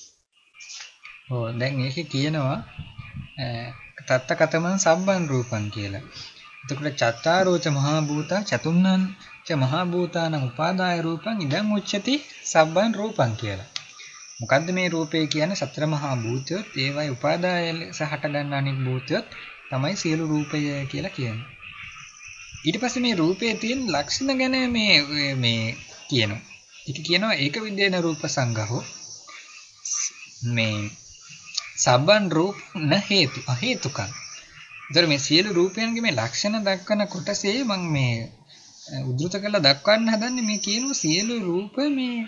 දැන් ඒකේ කියනවා තත්ත කතමං සබ්බන් රූපං කියලා. එතකොට චත්තාරෝච මහා භූතා චතුන්නං ච මහා භූතානං උපාදාය රූපං ඉදං උච්චති සබ්බන් රූපං කියලා. මොකද්ද මේ රූපය කියන්නේ? සතර මහා භූතයොත් ඒවයි උපාදාය ලෙස හට ගන්න අනිත් භූතයොත් තමයි සියලු රූපය කියලා කියන්නේ. ඊට පස්සේ මේ රූපයේ තියෙන ලක්ෂණ ගැන මේ කියනවා. ඒක කියනවා ඒක විද්‍යේන රූප සංගහෝ මේ සබ්බන් රූප න හේතු අහේතුකං. ඒතර මේ සියලු රූපයන්ගේ මේ ලක්ෂණ දක්වන කොටසේ මම මේ උද්දෘත කරලා දක්වන්න හදන්නේ මේ කියනවා සියලු රූප මේ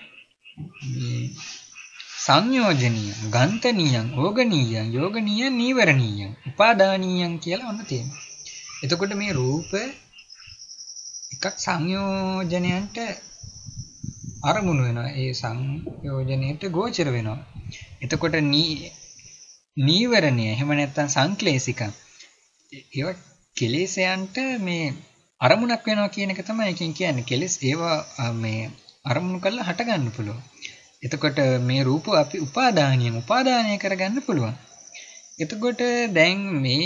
සංයෝජනීය, ගන්තනීයං, ඕගනීයං, යෝගනීයං, නීවරණීයං, උපාදානීයං කියලා ඔන්න තියෙනවා. එතකොට මේ රූප එකක් සංයෝජනයන්ට අරමුණු වෙනවා. ඒ සංයෝජනයට ගෝචර වෙනවා. එතකොට නීවරණය එහෙම නැත්නම් සංක්ලේශික ඒවා කෙලෙසයන්ට මේ අරමුණක් වෙනවා කියන එක තමයි එකෙන් කියන්නේ. කෙලෙස් ඒවා මේ අරමුණු කරලා හට ගන්න පුළුවන්. එතකොට මේ රූප අපි උපාදානය කරගන්න පුළුවන්. එතකොට දැන්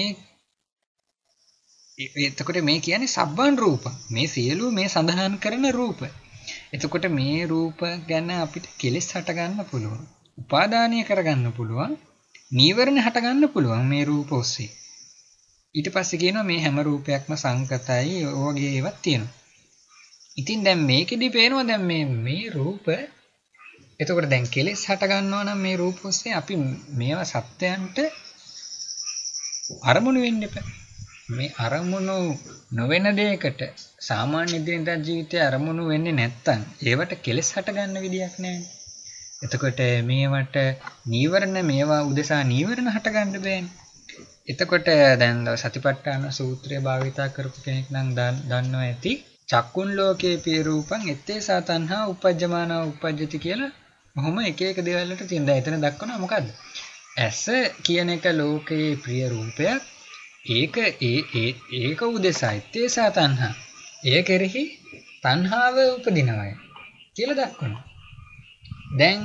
එතකොට මේ කියන්නේ සබ්බන් රූප. මේ සියලු මේ සඳහන් කරන රූප. එතකොට මේ රූප ගැන අපිට කෙලෙස් හට ගන්න පුළුවන්. උපාදානය කරගන්න පුළුවන්. නීවරණ හට ගන්න පුළුවන් මේ රූප ඔස්සේ. ඊට පස්සේ කියනවා මේ හැම රූපයක්ම සංකතයි වගේ ඒවත් තියෙනවා. ඉතින් දැන් මේකෙදි පේනවා දැන් මේ රූප එතකොට දැන් කෙලෙස් හට ගන්නවා නම් මේ රූප ඔස්සේ අපි මේවා සත්‍යයන්ට අරමුණු වෙන්න එපා. මේ අරමුණු නොවන දෙයකට සාමාන්‍ය දිනදා ජීවිතයේ අරමුණු වෙන්නේ නැත්තම් ඒවට කෙලෙස් හට ගන්න විදියක් නැහැ. එතකොට මේවට නීවරණ මේවා උදෙසා නීවරණ හට ගන්න බෑනේ. එතකොට දැන් සතිපට්ඨාන සූත්‍රය භාවිතා කරපු කෙනෙක් නම් දන්නවා ඇති චක්කුන් ලෝකේ පිය රූපං එත්තේ සතන්හා උපජ්ජමානා උපජ්ජති කියලා මොහොම එක දේවල් වලට තියෙන. දැන් එතන දක්වනවා මොකද්ද? ඇස කියන එක ලෝකයේ ප්‍රිය රූපයක්. ඒක උදෙසා එත්තේ සතන්හා එය කෙරෙහි තණ්හාව උපදිනවයි කියලා දක්වනවා. දැන්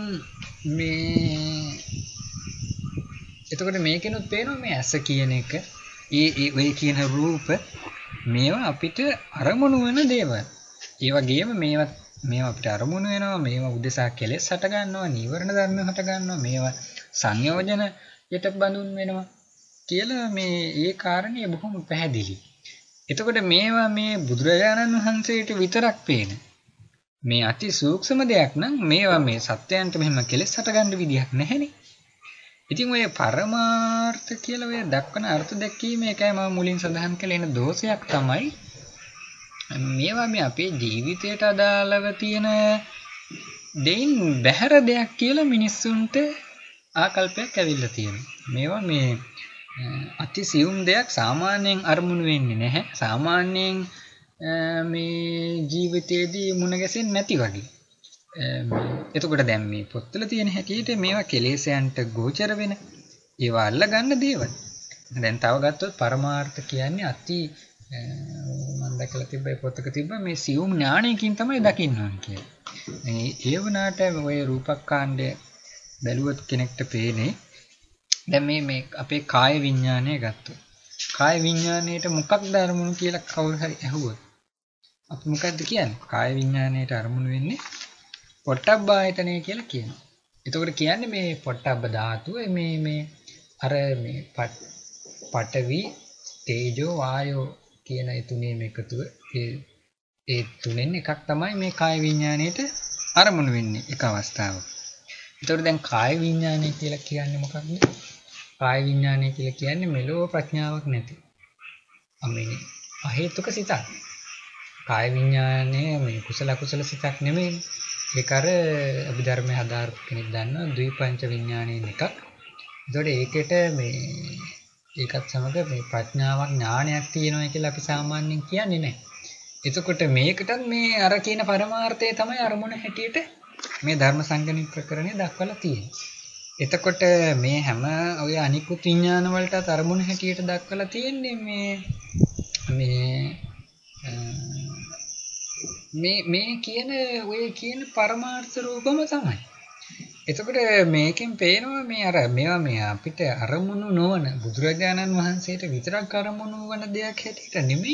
එතකොට මේකෙනුත් පේනවා මේ ඇස කියන එක ඔය කියන රූප මේවා අපිට අරමුණු වෙන දේවල්. ඒ වගේම මේවා අපිට අරමුණු වෙනවා. මේවා උදෙසා කෙලෙස් හට ගන්නවා, නීවරණ ධර්ම හට ගන්නවා, මේවා සංයෝජන යට බඳුන් වෙනවා කියලා ඒ කාරණේ බොහොම පැහැදිලි. එතකොට මේවා මේ බුදුරජාණන් වහන්සේට විතරක් පේන මේ අති සූක්ෂම දෙයක් නම් මේවා මේ සත්‍යයන්ට මෙහෙම කෙලෙස් හට ගන්න විදියක් නැහැනේ. ඉතින් ඔය පරමාර්ථ කියලා ඔය දක්වන අර්ථ දැක්වීම එකයි මම මුලින් සඳහන් කළේ එන දෝෂයක් තමයි මේවා මේ අපේ ජීවිතයට අදාළව තියෙන දෙයින් බැහැර දෙයක් කියලා මිනිස්සුන්ට ආකල්පයක් ඇවිල්ලා තියෙනවා. මේවා මේ අති සියුම් දෙයක් සාමාන්‍යයෙන් අරමුණු වෙන්නේ නැහැ. සාමාන්‍යයෙන් මේ ජීවිතයේදී මුණ ගැසෙන්නේ නැති වගේ. එතකොට දැන් මේ පොත්වල තියෙන හැටියට මේවා කෙලෙසයන්ට ගෝචර වෙන ඒවා අල්ල ගන්න දේවල්. දැන් තව ගත්තොත් පරමාර්ථ කියන්නේ අති මම දැකලා තිබ්බයි පොතක තිබ්බ මේ සියුම් ඥාණයකින් තමයි දකින්න ඕනේ කියලා. ඒ වුණාට ඔය රූපකාණ්ඩය බැලුවත් කෙනෙක්ට පේන්නේ දැන් මේ අපේ කාය විඥානය ගත්තොත්. කාය විඥාණයට මොකක්ද අරමුණු කියලා කවුරු හරි ඇහුවොත් අපි මොකද්ද කියන්නේ? කාය විඥාණයට අරමුණු වෙන්නේ පොට්ටබ්බ ආයතනය කියලා කියනවා. එතකොට කියන්නේ මේ පොට්ටබ්බ ධාතුව මේ අර මේ පඨවි තේජෝ වායෝ කියන ඒ තුනේම එකතුව ඒ තුනෙන් එකක් තමයි මේ කාය විඥාණයට අරමුණු වෙන්නේ එක අවස්ථාවක. එතකොට දැන් කාය විඥානය කියලා කියන්නේ මොකක්ද? කාය විඥානය කියලා කියන්නේ මෙලෝ ප්‍රඥාවක් නැති. අමේ අහේතුක සිතක්. කාය විඥානය මේ කුසල අකුසල සිතක් නෙමෙයි. ඒක අර අභිධර්මයේ හදාරපු කෙනෙක් දන්නවා ද්විපංච විඥානයෙන් එකක්. එතකොට ඒකට ඒකත් සමග මේ ප්‍රඥාවක් ඥානයක් තියෙනවා කියලා අපි සාමාන්‍යයෙන් කියන්නේ නැහැ. එතකොට මේකටත් මේ අර කියන පරමාර්ථය තමයි අරමුණ හැටියට මේ ධර්ම සංගණි ප්‍රකරණය දක්වලා තියෙන්නේ. එතකොට මේ හැම ඔය අනිකුත් විඥාන වලටත් අරමුණ හැටියට දක්වලා තියෙන්නේ මේ කියන ඔය කියන පරමාර්ථ රූපම තමයි. එතකොට මේකෙන් පේනවා මේ අර මේවා මේ අපිට අරමුණු නොවන බුදුරජාණන් වහන්සේට විතරක් අරමුණු වන දෙයක් හැටියට නෙමෙයි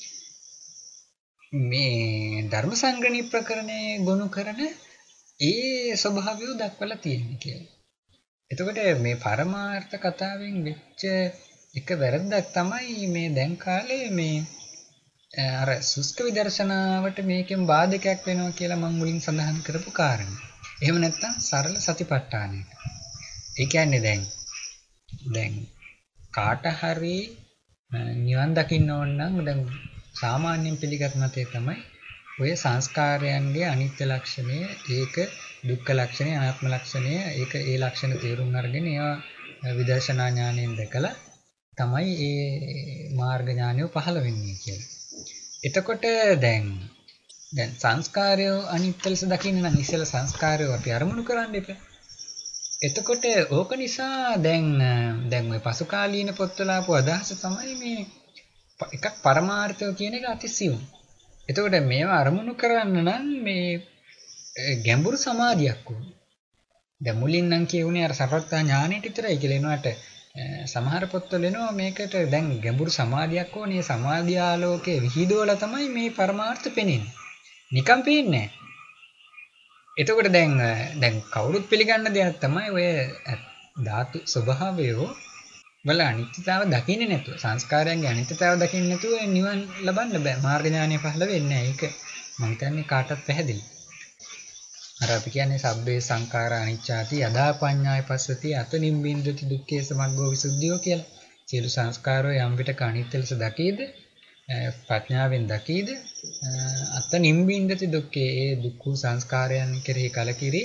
මේ ධර්ම සංග්‍රහණී ප්‍රකරණයේ ගොනු කරන ඒ ස්වභාවය දක්වලා තියෙන්නේ කියලා. එතකොට මේ පරමාර්ථ කතාවෙන් වෙච්ච එක වැරද්දක් තමයි මේ දැන් කාලේ මේ අර සුස්ක විදර්ශනාවට මේකෙන් බාධකයක් වෙනවා කියලා මම මුලින් සඳහන් කරපු කාරණේ. එහෙම නැත්නම් සරල සතිපට්ඨානයක. ඒ කියන්නේ දැන් කාට හරි නිවන් දකින්න ඕන නම් දැන් සාමාන්‍යයෙන් පිළිගත් මතය තමයි ඔය සංස්කාරයන්ගේ අනිත්‍ය ලක්ෂණය, ඒක දුක්ඛ ලක්ෂණය, අනාත්ම ලක්ෂණය, ඒක ඒ ලක්ෂණ තේරුම් අරගෙන ඒවා විදර්ශනා ඥාණයෙන් දැකලා තමයි ඒ මාර්ග ඥානය පහළ වෙන්නේ කියලා. එතකොට දැන් සංස්කාරය අනිත්‍ය ලෙස දකින්න නම් ඉස්සෙල්ලා සංස්කාරය අපි අරමුණු කරන්න එපා. එතකොට ඕක නිසා දැන් ඔය පසු කාලීන පොත්වල ආපු අදහස තමයි මේ එකක් පරමාර්ථය කියන එක අතිසියුම්. එතකොට මේවා අරමුණු කරන්න නම් මේ ගැඹුරු සමාධියක් ඕනේ. දැන් මුලින් නම් කියුනේ අර සර්වඥා ඥානෙට විතරයි කියලා එනවාට සමහර පොත්වල එනවා මේකට දැන් ගැඹුරු සමාධියක් ඕනේ. සමාධිය ආලෝකයේ විහිදුවලා තමයි මේ පරමාර්ථ පෙනෙන්නේ. නිකම් පේන්නේ නැහැ. එතකොට දැන් කවුරුත් පිළිගන්න දෙයක් තමයි ඔය ධාතු ස්වභාවය වල අනිත්‍යතාව දකින්නේ නැතුව සංස්කාරයන්ගේ අනිත්‍යතාව දකින්නේ නැතුව නිවන් ලබන්න බෑ. මාර්ග ඥානය පහළ වෙන්නේ නැහැ. ඒක මම හිතන්නේ කාටවත් පැහැදිලි. අර අපි කියන්නේ සබ්බේ සංඛාරා අනිච්චාති යදා පඤ්ඤාය පස්සති අතනිම්බින්දති දුක්ඛේ සමග්ගෝ විසුද්ධියෝ කියලා. සියලු සංස්කාරෝ යම් විටක අනිත්‍ය ලෙස දකීද ප්‍රඥාවෙන් දකීද අතනිම්බින්දති දුක්ඛේ ඒ දුක්ඛ සංස්කාරයන් කෙරෙහි කලකිරි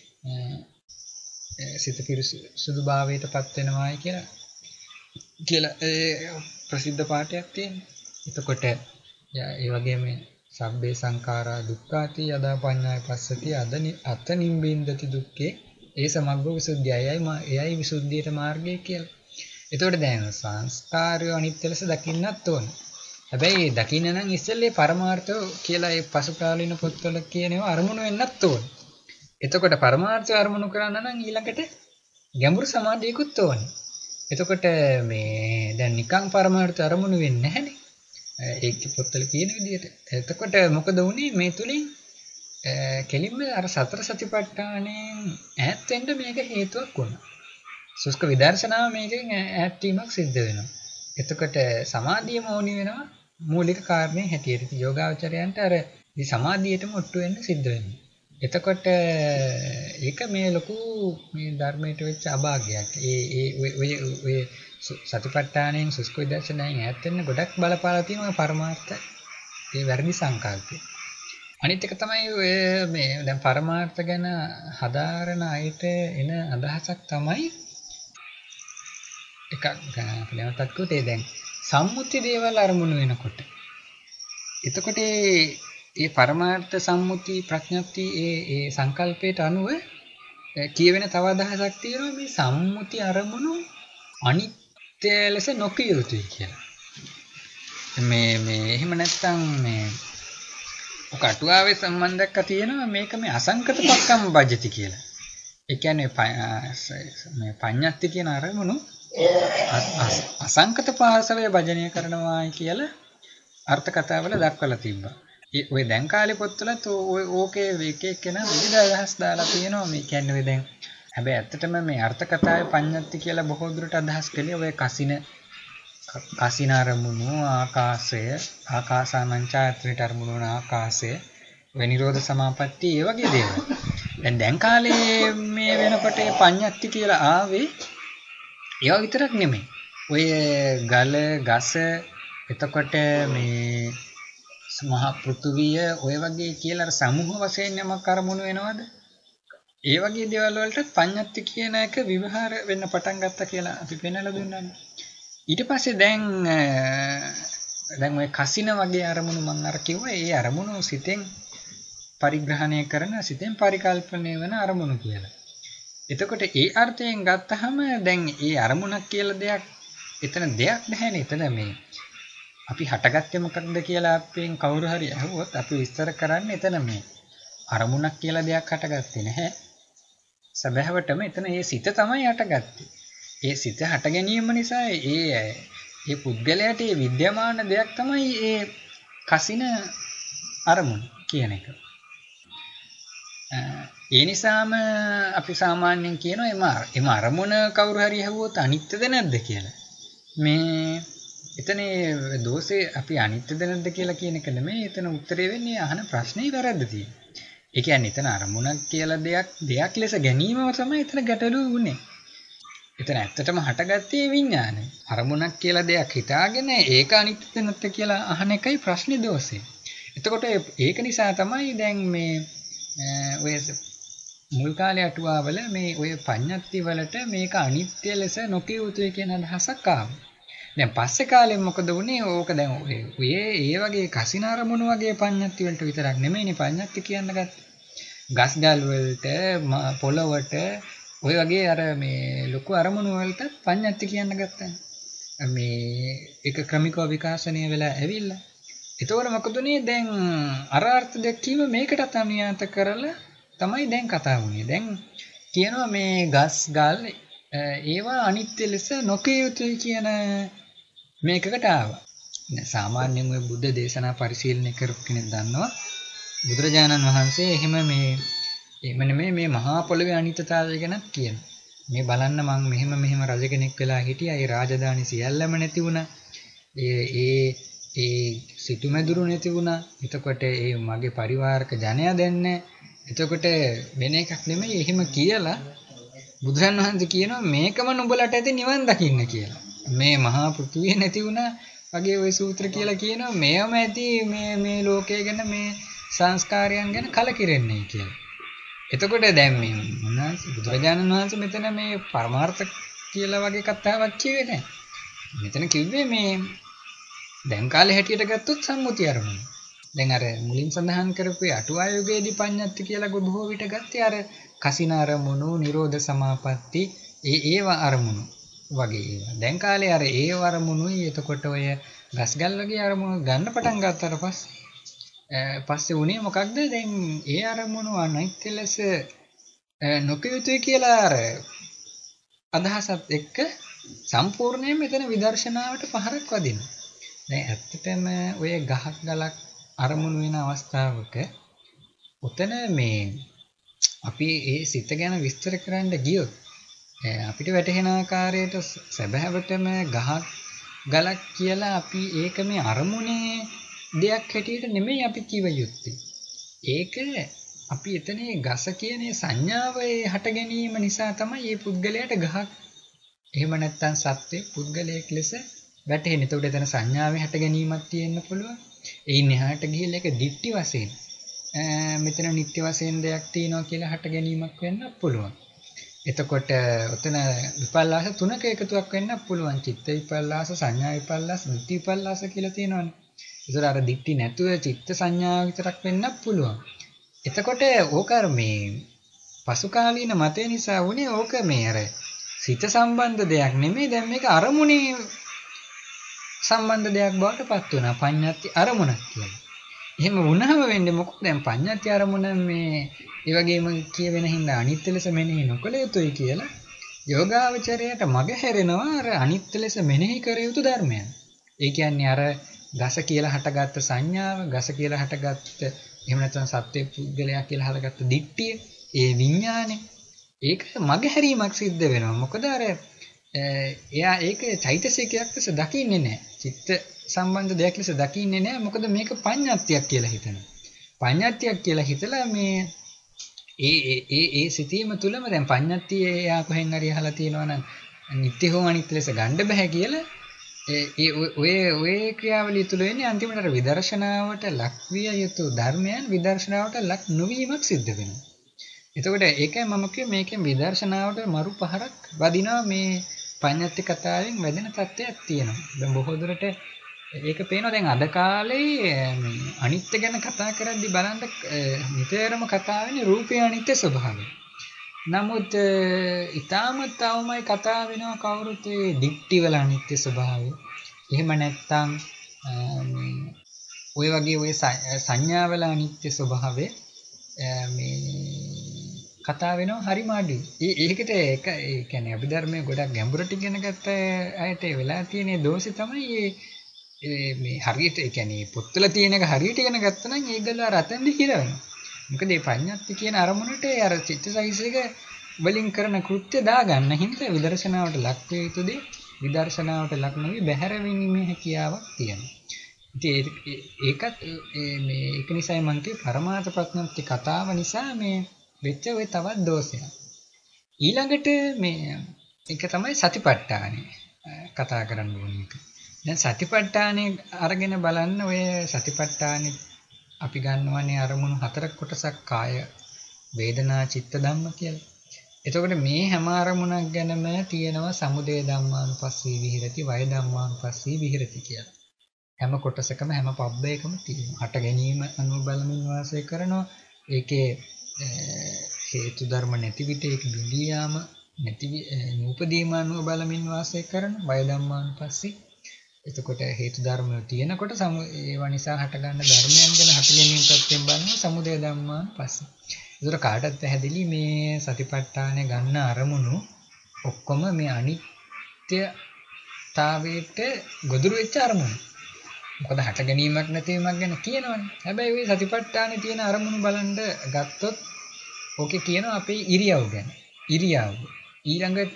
සිත පිරිසුදු භාවයට පත් වෙනවායි කියලා ප්‍රසිද්ධ පාඨයක් තියෙනවා. එතකොට ඒ වගේම සබ්බේ සංඛාරා දුක්ඛාති යදා පඤ්ඤාය පස්සති අතනිම්බින්දති දුක්ඛේ ඒ සමග්ගෝ විසුද්ධියයි එයයි විසුද්ධියට මාර්ගය කියලා. එතකොට දැන් සංස්කාරය අනිත්‍ය ලෙස දකින්නත් ඕන. හැබැයි දකින්න නම් ඉස්සෙල්ලේ පරමාර්ථය කියලා ඒ පසුකාලීන පොත්වල කියනවා අරමුණු වෙන්නත් ඕන. එතකොට පරමාර්ථය අරමුණු කරන්න නම් ඊළඟට ගැඹුරු සමාධියකුත් ඕනේ. එතකොට මේ දැන් නිකං පරමාර්ථය අරමුණු වෙන්නේ නැහැනේ. ඒක පොත්වල කියන විදිහට. එතකොට මොකද වුනේ මේ තුලින් කෙලින්ම අර සතර සතිපට්ඨානයෙන් ඈත් වෙන්න මේක හේතුවක් වුණා. සුස්ක විදර්ශනාව මේකෙන් ඈත් වීමක් සිද්ධ වෙනවා. එතකොට සමාධියම ඕනි වෙනවා මූලික කාරණේ හැටියට. යෝගාවචරයන්ට අර මේ සමාධියටම ඔට්ටු වෙන්න සිද්ධ වෙනවා. එතකොට ඒක මේ ලොකු මේ ධර්මයට වෙච්ච අභාග්‍යයක්. ඔය සතිපට්ඨානයෙන් සුස්ක විදර්ශනායෙන් ඈත් වෙන්න ගොඩක් බලපාලා තියෙනවා පරමාර්ථ ඒ වැරදි සංකල්පය. අනිත් එක තමයි ඔය මේ දැන් පරමාර්ථ ගැන හදාරන අයට එන අදහසක් තමයි එකක් නැවතත් කිව්වේ දැන් සම්මුති දේවල් අරමුණු වෙනකොට. එතකොට ඒ පරමාර්ථ සම්මුති ප්‍රඥප්ති ඒ සංකල්පයට අනුව කියවෙන තව අදහසක් තියෙනවා මේ සම්මුති අරමුණු අනිත්‍ය ලෙස නොකිය යුතුයි කියලා. මේ එහෙම නැත්නම් මේ ඔකටුවාවේ සම්බන්ධයක් තියෙනවා මේක මේ අසංකත පක්කම් බජ්ජති කියලා. ඒ කියන්නේ මේ පඤ්ඤාති කියන අරමුණු අසංකත පාර්ශවය භජනය කරනවායි කියලා අර්ථ කතාවල දක්වලා තිබ්බා. ඔය දැන් කාලේ පොත්වලත් ඕකේ එක එක්කෙනා විවිධ අදහස් දාලා තියෙනවා. මේ කියන්නේ ඔය දැන් හැබැයි ඇත්තටම මේ අර්ථ කතාවේ පඤ්ඤාති කියලා බොහෝ දුරට අදහස් කළේ ඔය කසින අරමුණු ආකාශය ආකාසානංචායතනට අරමුණු වන ආකාශය ඔය නිරෝධ සමාපatti ඒ වගේ දේවල්. දැන් කාලේ මේ වෙනකොට පඤ්ඤාති කියලා ආවේ ඒවා විතරක් නෙමෙයි. ඔය ගල ගස එතකොට මේ මහා පෘථුවිය ඔය වගේ කියලා සමූහ වශයෙන් යමක් අරමුණු වෙනවද? ඒ වගේ දේවල් වලට පඤ්ඤාති කියන එක විවහාර වෙන්න පටන් ගත්තා කියලා අපි පෙන්නලා දුන්නානේ. ඊට පස්සේ දැන් ඔය කසින වගේ අරමුණු මම අර කිව්වා ඒ අරමුණු සිතෙන් පරිග්‍රහණය කරන සිතෙන් පරිකල්පනය වෙන අරමුණු කියලා. එතකොට ඒ අර්ථයෙන් ගත්තහම දැන් ඒ අරමුණක් කියලා දෙයක් එතන දෙයක් නැහැනේ. එතන මේ අපි හටගත්තේ මොකක්ද කියලා අපෙන් කවුරු හරි අහුවොත් අපි විස්තර කරන්නේ එතන මේ අරමුණක් කියලා දෙයක් හටගත්තේ නැහැ. සැබෑවටම එතන ඒ සිත තමයි හටගත්තේ. ඒ සිත හට ගැනීම නිසා ඒ පුද්ගලයාට ඒ විද්‍යමාන දෙයක් තමයි ඒ කසින අරමුණ කියන එක. ඒ නිසාම අපි සාමාන්‍යයෙන් කියනවා එම අරමුණ කවුරු හරි අහුවොත් අනිත්‍යද නැද්ද කියලා. මේ එතන දෝෂේ අපි අනිත්‍යද නැද්ද කියලා කියන එක නෙමෙයි එතන උත්තරේ වෙන්නේ අහන ප්‍රශ්නේ වැරද්ද තියෙන්නේ. ඒ කියන්නේ එතන අරමුණක් කියලා දෙයක් ලෙස ගැනීමම තමයි එතන ගැටලුව වුනේ. එතන ඇත්තටම හටගත්තේ විඥානය. අරමුණක් කියලා දෙයක් හිතාගෙන ඒක අනිත්‍යද නැත්ද කියලා අහන එකයි ප්‍රශ්නේ දෝෂේ. එතකොට ඒක නිසා තමයි දැන් මේ ඔය මුල් කාලේ අටුවාවල මේ ඔය පඤ්ඤාති වලට මේක අනිත්‍ය ලෙස නොකිය යුතුයි කියන අදහසක් ආවා. දැන් පස්සේ කාලෙම මොකද වුනේ? ඕක දැන් ඔය ඒ වගේ කසින අරමුණු වගේ පඤ්ඤාති වලට විතරක් නෙමෙයිනේ පඤ්ඤාති කියන්න ගත්තේ. ගස්ගල් වලට පොළොවට ඔය වගේ අර මේ ලොකු අරමුණු වලට පඤ්ඤාති කියන්න ගත්තා. මේ ඒක ක්‍රමිකව විකාශනය වෙලා ඇවිල්ලා. ඒතකොට මොකද උනේ? දැන් අර අර්ථ දැක්වීම මේකට අනුයාත කරලා තමයි දැන් කතා වුනේ. දැන් කියනවා මේ ගස්ගල් ඒවා අනිත්‍ය ලෙස නොකිය යුතුයි කියන මේකකට ආවා. සාමාන්‍යයෙන් ඔය බුද්ධ දේශනා පරිශීලනය කරපු කෙනෙක් දන්නවා. බුදුරජාණන් වහන්සේ එහෙම මේ මහා පොළවේ අනිත්‍යතාවය ගැන කියනවා. මේ බලන්න මං මෙහෙම රජ කෙනෙක් වෙලා හිටියා. ඒ රාජධානි සියල්ලම නැති වුණා. ඒ සිටුමැදුරු නැති වුණා. එතකොට ඒ මගේ පරිවාරක ජනයා දැන්නේ. එතකොට වෙන එකක් නෙමෙයි එහෙම කියලා බුදුරන් වහන්සේ කියනවා මේකම නුඹලට ඇති නිවන් දකින්න කියලා. මේ මහා පෘථුවිය නැති වුණා වගේ ওই සූත්‍ර කියලා කියනවා මේවම ඇති මේ ලෝකය ගැන මේ සංස්කාරයන් ගැන කලකිරෙන්නේ කියලා. එතකොට දැන් මේ බුදුරජාණන් වහන්සේ මෙතන මේ පරමාර්ථ කියලා වගේ කතාවක් කිව්වේ නැහැ. මෙතන කිව්වේ මේ දැන් කාලේ හැටියට ගත්තොත් සම්මුති අරමුණ. දැන් අර මුලින් සඳහන් කරපු අටුවා යුගයේදී පඤ්ඤාති කියලා බොහෝ විට ගත්තේ අර කසින අරමුණු, නිරෝධ සමාපatti ඒවා අරමුණු වගේ ඒවා. දැන් කාලේ අර ඒව අරමුණුයි එතකොට ඔය ගස්ගල් වගේ අරමුණු ගන්න පටන් ගත්තට පස්සේ උනේ මොකක්ද? දැන් ඒ අරමුණු අනිත්‍ය ලෙස නොකිය යුතුයි කියලා අර අදහසත් එක්ක සම්පූර්ණයෙන්ම එතන විදර්ශනාවට පහරක් වදිනවා. දැන් ඇත්තටම ඔය ගහක් ගලක් අරමුණු වෙන අවස්ථාවක උතන මේ අපි ඒ සිත ගැන විස්තර කරන්න ගියොත් අපිට වැටහෙන ආකාරයට සැබෑවටම ගහක් ගලක් කියලා අපි ඒක මේ අරමුණේ දෙයක් හැටියට නෙමෙයි අපි කිව යුත්තේ. ඒක අපි එතන ගස කියන සංඥාවේ හට ගැනීම නිසා තමයි මේ පුද්ගලයාට ගහක් එහෙම නැත්නම් සත්‍ය පුද්ගලයෙක් ලෙස වැටෙන්නේ. එතකොට එතන සංඥාවේ හට ගැනීමක් තියෙන්න පුළුවන්. එයින් එහාට ගිහිල්ලා ඒක දික්ටි වශයෙන් මෙතන නිත්‍ය වශයෙන් දෙයක් තියෙනවා කියලා හට ගැනීමක් වෙන්න පුළුවන්. එතකොට උතන විපල්ලාස තුනක එකතුවක් වෙන්න පුළුවන්. චිත්ත විපල්ලාස, සංඥා විපල්ලාස, දිට්ඨි විපල්ලාස කියලා තියෙනවනේ. ඒතර අර දිට්ඨි නැතුව චිත්ත සංඥා විතරක් වෙන්න පුළුවන්. එතකොට ඕක මේ පසුකාලීන මතය නිසා වුණේ ඕක මේ අර සිත සම්බන්ධ දෙයක් නෙමෙයි. දැන් මේක අරමුණේ සම්බන්ධ දෙයක් බවට පත් වුණා. පඤ්ඤාති අරමුණක් කියලා. එහෙම වුණාම වෙන්නේ මොකද? දැන් පඤ්ඤාති අරමුණ මේ ඒ වගේම කියවෙන හින්දා අනිත්‍ය ලෙස මෙනෙහි නොකළ යුතුයි කියලා යෝගාවචරයට මග හැරෙනවා අර අනිත්‍ය ලෙස මෙනෙහි කර යුතු ධර්මයන්. ඒ කියන්නේ අර ගස කියලා හටගත්ත සංඥාව, ගස කියලා හටගත්ත එහෙම නැත්නම් සත්‍ය පුද්ගලයා කියලා හටගත්ත දිට්ඨිය, ඒ විඥානේ ඒක මග හැරීමක් සිද්ධ වෙනවා. මොකද අර එයා ඒක චෛතසිකයක් ලෙස දකින්නේ නැහැ. චිත්ත සම්බන්ධ දෙයක් ලෙස දකින්නේ නැහැ. මොකද මේක පඤ්ඤාත්තියක් කියලා හිතනවා. පඤ්ඤාත්තියක් කියලා හිතලා මේ ඒ සිතීම තුළම දැන් පඤ්ඤාත්තිය එයා කොහෙන් හරි අහලා තියෙනවා නම් නිත්‍ය හෝ අනිත්‍ය ලෙස ගන්න බෑ කියලා ඔය ක්‍රියාවලිය තුළ වෙන්නේ අන්තිමට අර විදර්ශනාවට ලක් විය යුතු ධර්මයන් විදර්ශනාවට ලක් නොවීමක් සිද්ධ වෙනවා. එතකොට ඒකයි මම කිව්වේ මේකෙන් විදර්ශනාවට මරු පහරක් වදිනවා මේ පඤ්ඤාත්ති කතාවෙන් වැදෙන තත්ත්වයක් තියෙනවා. දැන් බොහෝ දුරට ඒක පේනවා. දැන් අද කාලේ මේ අනිත්‍ය ගැන කතා කරද්දී බලන්න නිතරම කතා වෙන්නේ රූපේ අනිත්‍ය ස්වභාවය. නමුත් ඊටමත් තවමයි කතා වෙනවා කවුරුත් ඒ දික්ටි වල අනිත්‍ය ස්වභාවය. එහෙම නැත්නම් ඔය වගේ ඔය සංඥාවල අනිත්‍ය ස්වභාවය මේ කතා වෙනවා හරිම අඩුයි. ඒකට ඒ කියන්නේ අභිධර්මයේ ගොඩක් ගැඹුරට ඉගෙන ගත්ත අයට වෙලා තියෙන දෝෂය තමයි මේ හරියට ඒ කියන්නේ පොත්වල තියෙන එක හරියට ඉගෙන ගත්තා නම් ඒගොල්ලෝ අර අතෙන්ද කියලා වෙනවා. මොකද මේ පඤ්ඤාත්ති කියන අරමුණට අර චිත්තසයිසික වලින් කරන කෘත්‍ය දාගන්න හින්දා විදර්ශනාවට ලක් වේ යුතු දේ විදර්ශනාවට ලක් නොවි බැහැර වීමේ හැකියාවක් තියෙනවා. ඉතින් ඒකත් මේ ඒක නිසායි මම කිව්වේ පරමාර්ථ ප්‍රඥප්ති කතාව නිසා මේ වෙච්ච ඔය තවත් දෝෂයක්. ඊළඟට මේ ඒක තමයි සතිපට්ඨානෙ කතා කරන්න ඕනේ එක. දැන් සතිපට්ඨානෙ අරගෙන බලන්න ඔය සතිපට්ඨානෙ අපි ගන්නවනේ අරමුණු හතරක් කොටසක් කාය වේදනා චිත්ත ධම්ම කියලා. එතකොට මේ හැම අරමුණක් ගැනම තියෙනවා සමුදය ධම්මානුපස්සී විහෙරති වය ධම්මානුපස්සී විහෙරති කියලා. හැම කොටසකම හැම පබ්බයකම තියෙනවා. හට ගැනීම අනුව බලමින් වාසය කරනවා. ඒකේ හේතු ධර්ම නැති විට ඒක බිඳී යාම නැති නූපදීම අනුව බලමින් වාසය කරන වය ධම්මානුපස්සී. එතකොට හේතු ධර්ම තියෙනකොට ඒවා නිසා හටගන්න ධර්මයන් ගැන හට ගැනීම පැත්තෙන් බලනවා සමුදය ධම්මානුපස්සී. ඒතර කාටත් පැහැදිලි මේ සතිපට්ඨානය ගන්න අරමුණු ඔක්කොම මේ අනිත්‍යතාවයට ගොදුරු වෙච්ච අරමුණු. මොකද හට ගැනීමක් නැතිවීමක් ගැන කියනවනේ. හැබැයි ওই සතිපට්ඨානේ තියෙන අරමුණු බලන්න ගත්තොත් ඕකේ කියනවා අපේ ඉරියව් ගැන. ඉරියව්. ඊළඟට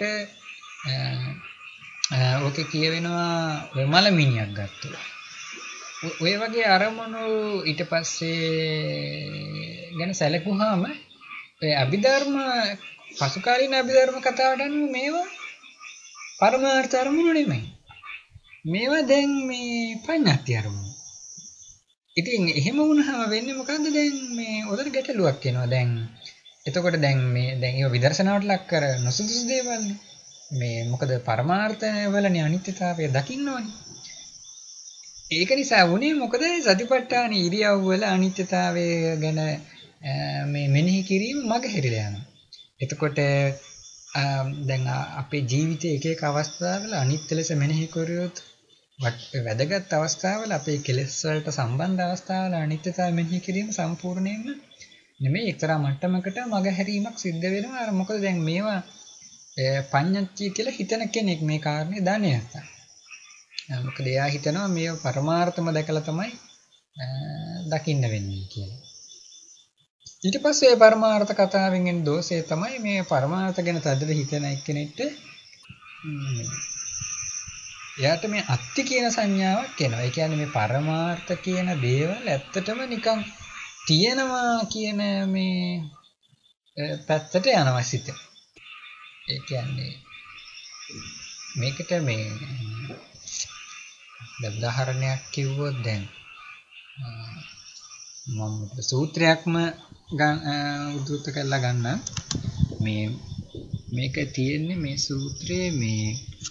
ඕකේ කියවෙනවා ඔය මලමිනියක් ගත්තොත්. ඔය වගේ අරමුණු ඊට පස්සේ ගැන සැලකුවාම ඔය අභිධර්ම පසුකාලීන අභිධර්ම කතාවට අනුව මේවා පරමාර්ථ අරමුණු නෙමෙයි. මේවා දැන් මේ පඤ්ඤාත්ති අරමුණු. ඉතින් එහෙම වුණාම වෙන්නේ මොකද්ද දැන් මේ උදේ ගැටලුවක් එනවා දැන්. එතකොට දැන් ඒව විදර්ශනාවට ලක් කර නොසුදුසු දේවල් මේ මොකද පරමාර්ථ වලනේ අනිත්‍යතාවය දකින්නවනේ. ඒක නිසා වුණේ මොකද සතිපට්ඨාන ඉරියව් වල අනිත්‍යතාවය ගැන මේ මෙනෙහි කිරීම මග හැරිලා යනවා. එතකොට දැන් අපේ ජීවිතයේ එක එක අවස්ථාවල අනිත්‍ය ලෙස මෙනෙහි කරියොත් වැදගත් අවස්ථාවල අපේ කෙලෙස් වලට සම්බන්ධ අවස්ථාවල අනිත්‍යතාවය මෙනෙහි කිරීම සම්පූර්ණයෙන්ම නෙමෙයි එක්තරා මට්ටමකට මග හැරීමක් සිද්ධ වෙනවා. අර මොකද දැන් මේවා පඤ්ඤාත්ති කියලා හිතන කෙනෙක් මේ කාරණේ දන්නේ නැත්තම්. මොකද එයා හිතනවා මේ පරමාර්ථම දැකලා තමයි දකින්න වෙන්නේ කියලා. ඊට පස්සේ පරමාර්ථ කතාවෙන් එන දෝෂය තමයි මේ පරමාර්ථ ගැන තදට හිතන එක්කෙනෙක්ට එයාට මේ අත්ති කියන සංඥාවක් එනවා. ඒ කියන්නේ මේ පරමාර්ථ කියන දේවල් ඇත්තටම නිකන් තියෙනවා කියන මේ පැත්තට යනවා සිත. ඒ කියන්නේ මේකට මේ උදාහරණයක් කිව්වොත් දැන් මම සූත්‍රයක්ම උද්දෘත කරලා ගන්න මේ මේක තියෙන්නේ මේ සූත්‍රයේ මේ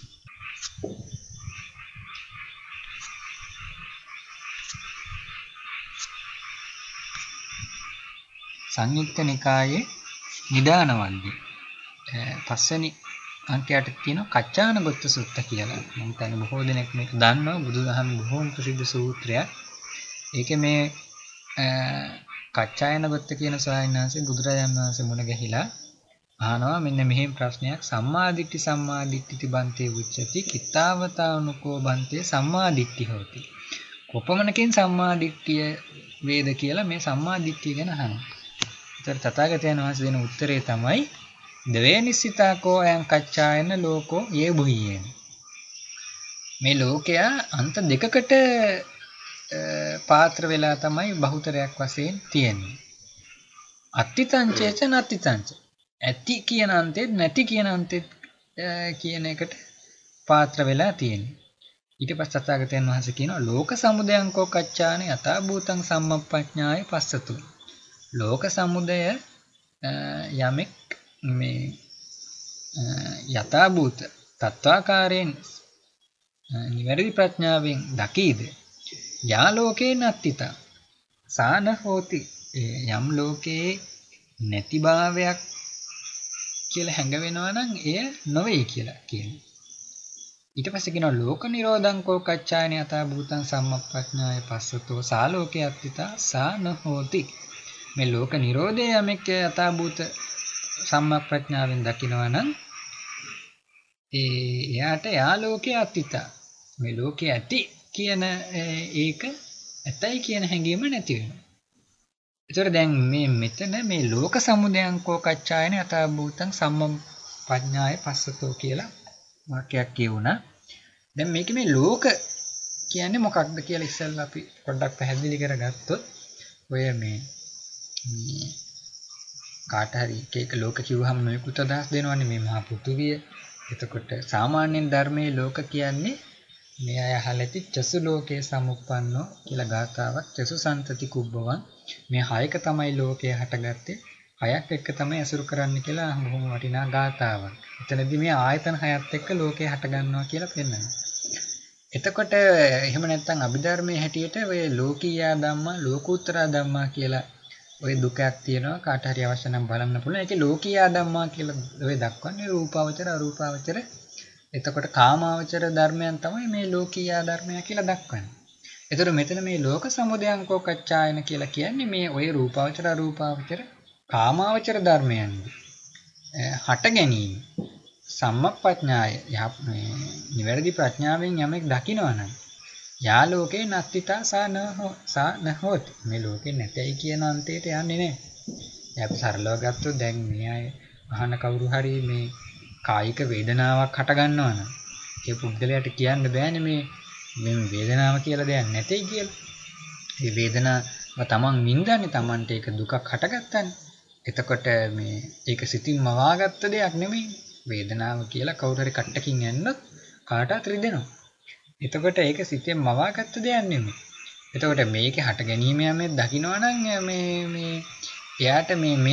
සංයුක්ත නිකායේ නිදාන වර්ගයේ පස්වෙනි අංකයට තියෙනවා කච්චානගොත්ත සූත්‍ර කියලා. මම හිතන්නේ බොහෝ දෙනෙක් මේක දන්නවා. බුදුදහම බොහෝම ප්‍රසිද්ධ සූත්‍රයක්. ඒකේ මේ කච්චායනගොත්ත කියන ස්වාමීන් වහන්සේ බුදුරජාණන් වහන්සේ මුණ ගැහිලා අහනවා මෙන්න මෙහෙම ප්‍රශ්නයක්. සම්මාදිට්ඨි බන්තේ උච්චති කිත්තාවතානුකෝ බන්තේ සම්මාදිට්ඨි හොති. කොපමණකින් සම්මාදිට්ඨිය වේද කියලා මේ සම්මාදිට්ඨිය ගැන අහනවා. ඒතර තථාගතයන් වහන්සේ දෙන උත්තරේ තමයි දවේ නිසිතාකෝ අයං කච්චායන ලෝකෝ යේ බුහියේන. මේ ලෝකයා අන්ත දෙකකට පාත්‍ර වෙලා තමයි බහුතරයක් වශයෙන් තියෙන්නේ. අත්තිතංචේච නත්තිතංච. ඇති කියන අන්තෙත් නැති කියන අන්තෙත් කියන එකට පාත්‍ර වෙලා තියෙන්නේ. ඊට පස්සේ තථාගතයන් වහන්සේ කියනවා ලෝක සමුදයං කෝ කච්චාන යථා භූතං සම්මප්පඥාය පස්සතු. ලෝක සමුදය යමෙක් මේ යථා භූත තත්වාකාරයෙන් නිවැරදි ප්‍රඥාවෙන් දකීද යා ලෝකේ නත්තිතා සාන හෝති. යම් ලෝකේ නැතිභාවයක් කියලා හැඟවෙනවා නම් එය නොවේ කියලා කියනවා. ඊට පස්සේ කියනවා ලෝක නිරෝධං කෝ කච්චායන යථා භූතං සම්මප්පඥාය පස්සතෝ සා ලෝකේ අත්තිතා සාන හෝති. මේ ලෝක නිරෝධය යමෙක් යථා භූත සම්මප්පඥාවෙන් දකිනවා නම් එයාට යා ලෝකේ අත්තිතා. මේ ලෝකේ ඇති කියන ඒක ඇතයි කියන හැඟීම නැති වෙනවා. ඒතර දැන් මේ මෙතන මේ ලෝක සමුදයං කෝ කච්චායන යථා භූතං සම්මප්පඥාය පස්සතෝ කියලා වාක්‍යයක් කියුණා. දැන් මේකේ මේ ලෝක කියන්නේ මොකක්ද කියලා ඉස්සෙල්ලා අපි පොඩ්ඩක් පැහැදිලි කරගත්තොත් ඔය මේ කාට හරි එක ලෝක කිව්වහම මේකුත් අදහස් දෙනවනේ මේ මහා පෘථුවිය. එතකොට සාමාන්‍යයෙන් ධර්මයේ ලෝක කියන්නේ මේ අය අහලා ඇති චසු ලෝකේ සමුප්පන්නෝ කියලා ගාතාවක්. චසු සන්තති කුබ්බවන් මේ හයක තමයි ලෝකය හටගත්තේ. හයක් එක්ක තමයි අසුරු කරන්න කියලා බොහොම වටිනා ගාතාවක්. එතනදී මේ ආයතන හයත් එක්ක ලෝකය හට ගන්නවා කියලා පෙන්නනවා. එතකොට එහෙම නැත්නම් අභිධර්මයේ හැටියට ඔය ලෝකීයා ධම්මා ලෝකෝත්තරා ධම්මා කියලා ඔය දුකක් තියෙනවා. කාට හරි අවශ්‍ය නම් බලන්න පුළුවන්. ඒකේ ලෝකීයා ධම්මා කියලා ඔය දක්වන්නේ රූපාවචර අරූපාවචර. එතකොට කාමාවචර ධර්මයන් තමයි මේ ලෝකීයා ධර්මය කියලා දක්වන්නේ. ඒතර මෙතන මේ ලෝක සමුදයං කෝ කච්චායන කියලා කියන්නේ මේ ඔය රූපාවචර අරූපාවචර කාමාවචර ධර්මයන්ගේ හට ගැනීම සම්මප්පඥාය නිවැරදි ප්‍රඥාවෙන් යමෙක් දකිනවනම් යා ලෝකේ නත්තිතා සා නහොත්. මේ ලෝකේ නැතයි කියන අන්තයට යන්නේ නැහැ. අපි සරලව ගත්තොත් දැන් මේ අය අහන කවුරු හරි මේ කායික වේදනාවක් හට ගන්නවා නම් ඒ පුද්ගලයාට කියන්න බෑනේ මේ වේදනාව කියලා දෙයක් නැtei කියලා. මේ වේදනාව තමන් විඳන්නේ තමන්ට ඒක දුකක් හටගත්තානේ. එතකොට මේ ඒක සිතින් මවාගත්ත දෙයක් නෙමෙයි. වේදනාව කියලා කවුරු හරි කට්ටකින් ඇන්නොත් කාටවත් රිදෙනවා. එතකොට ඒක සිතෙන් මවාගත්ත දෙයක් නෙමෙයි. එතකොට මේකේ හට ගැනීම යමෙක් දකිනවා නම් මේ එයාට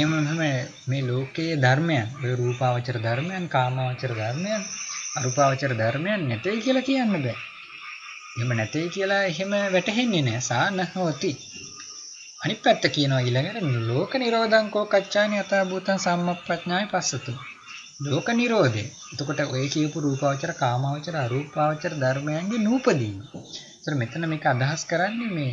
මේ ලෝකයේ ධර්මයන්, ඔය රූපාවචර ධර්මයන්, කාමාවචර ධර්මයන්, අරූපාවචර ධර්මයන් නැtei කියලා කියන්න බෑ. එහෙම නැtei කියලා එහෙම වැටහෙන්නේ නෑ. සාන හොති. අනිත් පැත්ත කියනවා ඊළඟට ලෝක නිරෝධං කෝ කච්චායන යථා භූතං සම්මප්පඥාය පස්සතු. ලෝක නිරෝධය. එතකොට ඔය කියපු රූපාවචර කාමාවචර අරූපාවචර ධර්මයන්ගේ නූපදීම. ඒතර මෙතන මේක අදහස් කරන්නේ මේ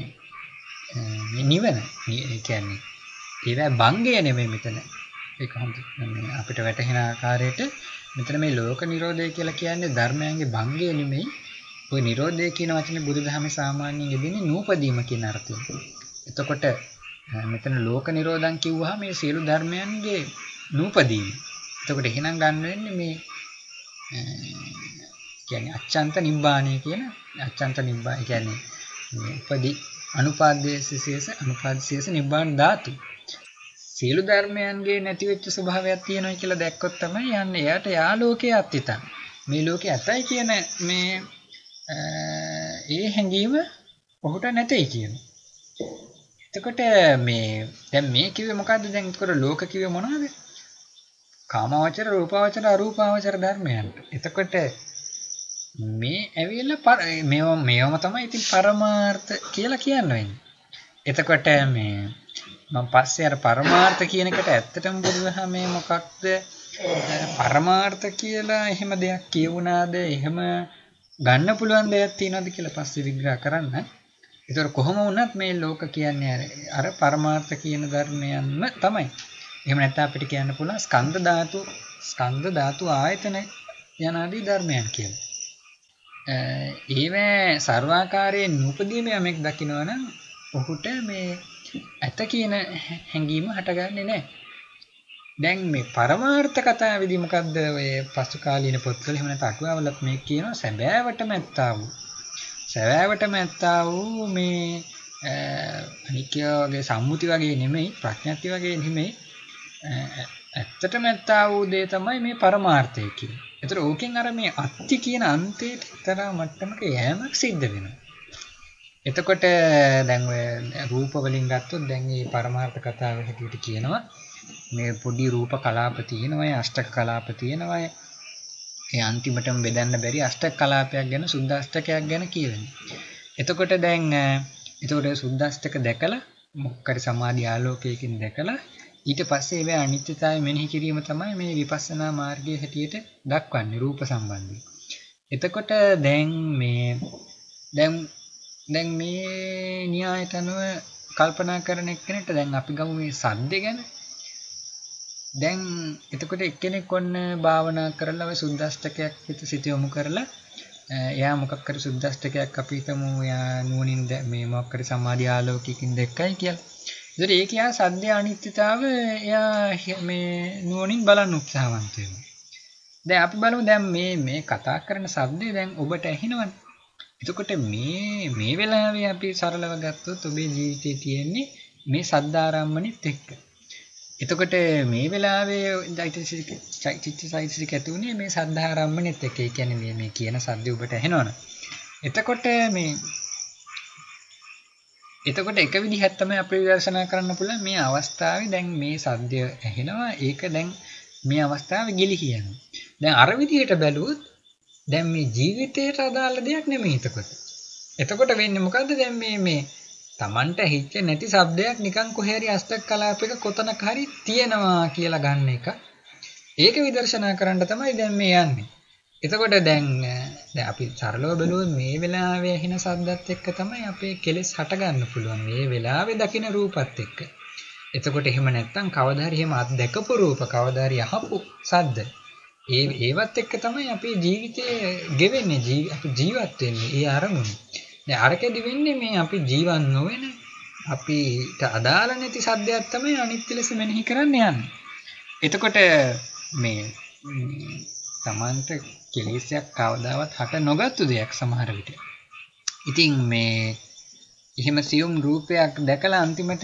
නිවන. ඒ කියන්නේ ඒවා භංගය නෙමෙයි මෙතන. ඒක හොඳ මේ අපිට වැටහෙන ආකාරයට මෙතන මේ ලෝක නිරෝධය කියලා කියන්නේ ධර්මයන්ගේ භංගය නෙමෙයි. ඔය නිරෝධය කියන වචනේ බුදුදහමේ සාමාන්‍යයෙන් යෙදෙන්නේ නූපදීම කියන අර්ථයෙන්. එතකොට මෙතන ලෝක නිරෝධං කිව්වහම මේ සියලු ධර්මයන්ගේ නූපදීම. එතකොට එහෙනම් ගන්න වෙන්නේ මේ කියන්නේ අච්ඡන්ත නිබ්බාණය කියන අච්ඡන්ත නිබ්බාණය කියන්නේ මේ උපදී අනුපාදශේෂ නිබ්බාන ධාතු. සියලු ධර්මයන්ගේ නැති වෙච්ච ස්වභාවයක් තියෙනවා කියලා දැක්කොත් තමයි යන්නේ එයාට යා ලෝකේ අත්විතන්. මේ ලෝකේ ඇතයි කියන මේ ඒ හැඟීම ඔහුට නැtei කියනවා. එතකොට මේ දැන් මේ කිව්වේ මොකද්ද? දැන් එතකොට ලෝක කිව්වේ මොනවද? කාමාවචර, රූපාවචර, අරූපාවචර ධර්මයන්. එතකොට මේ ඇවිල්ලා මේවම තමයි ඉතින් පරමාර්ථ කියලා කියන්නේ. එතකොට මේ මම පස්සේ අර පරමාර්ථ කියන එකට ඇත්තටම බුදුහාම මේ මොකක්ද පරමාර්ථ කියලා එහෙම දෙයක් කියවුණාද? එහෙම ගන්න පුළුවන් දෙයක් තියනවද කියලා පස්සේ විග්‍රහ කරන්න. ඒතර කොහොම වුණත් මේ ලෝක කියන්නේ අර පරමාර්ථ කියන ධර්මයන්ම තමයි. එහෙම නැත්නම් අපිට කියන්න පුළුවන් ස්කන්ධ ධාතු ආයතන යනාදී ධර්මයන් කියලා. ඒවැ සර්වාකාරයෙන් නූපදීම යමෙක් දකිනවනම් ඔහුට මේ ඇත කියන හැඟීම හටගන්නේ නැහැ. දැන් මේ පරමාර්ථ කතාවේදී මොකද්ද ඔය පසු කාලීන පොත්වල එහෙම නැත්නම් අටුවාවලත් මේ කියනවා සැබෑවටම ඇත්තා වූ මේ අනිත්‍ය වගේ සම්මුති වගේ නෙමෙයි ප්‍රඥාති වගේ නෙමෙයි ඇත්තටම ඇත්තා වූ දේ තමයි මේ පරමාර්ථය කියන්නේ. ඒතර ඕකෙන් අර මේ අත්ති කියන අන්තයට එක්තරා මට්ටමක යෑමක් සිද්ධ වෙනවා. එතකොට දැන් ඔය රූප වලින් ගත්තොත් දැන් මේ පරමාර්ථ කතාව හැටියට කියනවා මේ පොඩි රූප කලාප තියෙනවා, අෂ්ටක කලාප තියෙනවා. ඒ අන්තිමටම බෙදන්න බැරි අෂ්ටක කලාපයක් ගැන සුද්ධාෂ්ටකයක් ගැන කියවෙන්නේ. එතකොට දැන් සුද්ධාෂ්ටක දැකලා මොකක්ද සමාධි ආලෝකයකින් දැකලා ඊට පස්සේ ඒ අනිත්‍යතාවය මෙනෙහි කිරීම තමයි මේ විපස්සනා මාර්ගයේ හැටියට දක්වන්නේ රූප සම්බන්ධයෙන්. එතකොට දැන් මේ න්‍යායතනව කල්පනා කරන එක්කෙනෙක්ට දැන් අපි ගමු මේ සද්ද ගැන. දැන් එතකොට එක්කෙනෙක් ඔන්න භාවනා කරලා ඔය සුද්ධාෂ්ටකයක් සිත යොමු කරලා එයා මොකක් කර සුද්ධාෂ්ටකයක් අපි හිතමු එයා නුවණින් මේ මොකක් කර සමාධි ආලෝකයකින් දැක්කයි කියලා. ඒතර ඒක යා සද්දේ අනිත්‍යතාව එයා මේ නුවණින් බලන්න උත්සාහවන්ත වෙනවා. දැන් අපි බලමු දැන් මේ කතා කරන සද්දේ දැන් ඔබට ඇහෙනවනේ. එතකොට මේ වෙලාවේ අපි සරලව ගත්තොත් ඔබේ ජීවිතේ තියෙන්නේ මේ සද්දාරම්මණෙත් එක්ක. එතකොට මේ වෙලාවේ චෛතසික ඇති උනේ මේ සද්ධාරම්මණෙත් එක්ක. ඒ කියන්නේ මේ කියන සද්ද ඔබට ඇහෙනවනේ. එතකොට එක විදිහක් තමයි අපිට විදර්ශනා කරන්න පුළුවන් මේ අවස්ථාවේ දැන් මේ සද්දය ඇහෙනවා. ඒක දැන් මේ අවස්ථාවේ ගිලිහි යනවා. දැන් අර විදිහට බැලුවොත් දැන් මේ ජීවිතයට අදාළ දෙයක් නෙමෙයි එතකොට වෙන්නේ මොකද්ද දැන් මේ Tamanට හිච්ච නැති શબ્දයක් නිකන් කොහේ හරි අෂ්ටක කලාපයක කොතනක හරි තියෙනවා කියලා ගන්න එක. ඒක විදර්ශනා කරන්න තමයි දැන් මේ යන්නේ. එතකොට දැන් අපි සරලව බලුවොත් මේ වෙලාවේ ඇහෙන ශබ්දත් එක්ක තමයි අපේ කෙලෙස් හට ගන්න පුළුවන්. මේ වෙලාවේ දකින රූපත් එක්ක. එතකොට එහෙම නැත්තම් කවදා හරි එහෙම දැකපු රූප කවදා හරි අහපු ශබ්ද ඒවත් එක්ක තමයි අපේ ජීවිතේ ගෙවෙන්නේ. අපි ජීවත් වෙන්නේ ඒ අරමුණ. දැන් අරකෙදි වෙන්නේ මේ අපි ජීවත් නොවන අපිට අදාළ නැති සද්දයක් තමයි අනිත්‍ය ලෙස මෙනෙහි කරන්න යන්නේ. එතකොට මේ Tamanට කෙලෙසයක් කවදාවත් හට නොගත්තු දෙයක් සමහර විට. ඉතින් මේ එහෙම සියුම් රූපයක් දැකලා අන්තිමට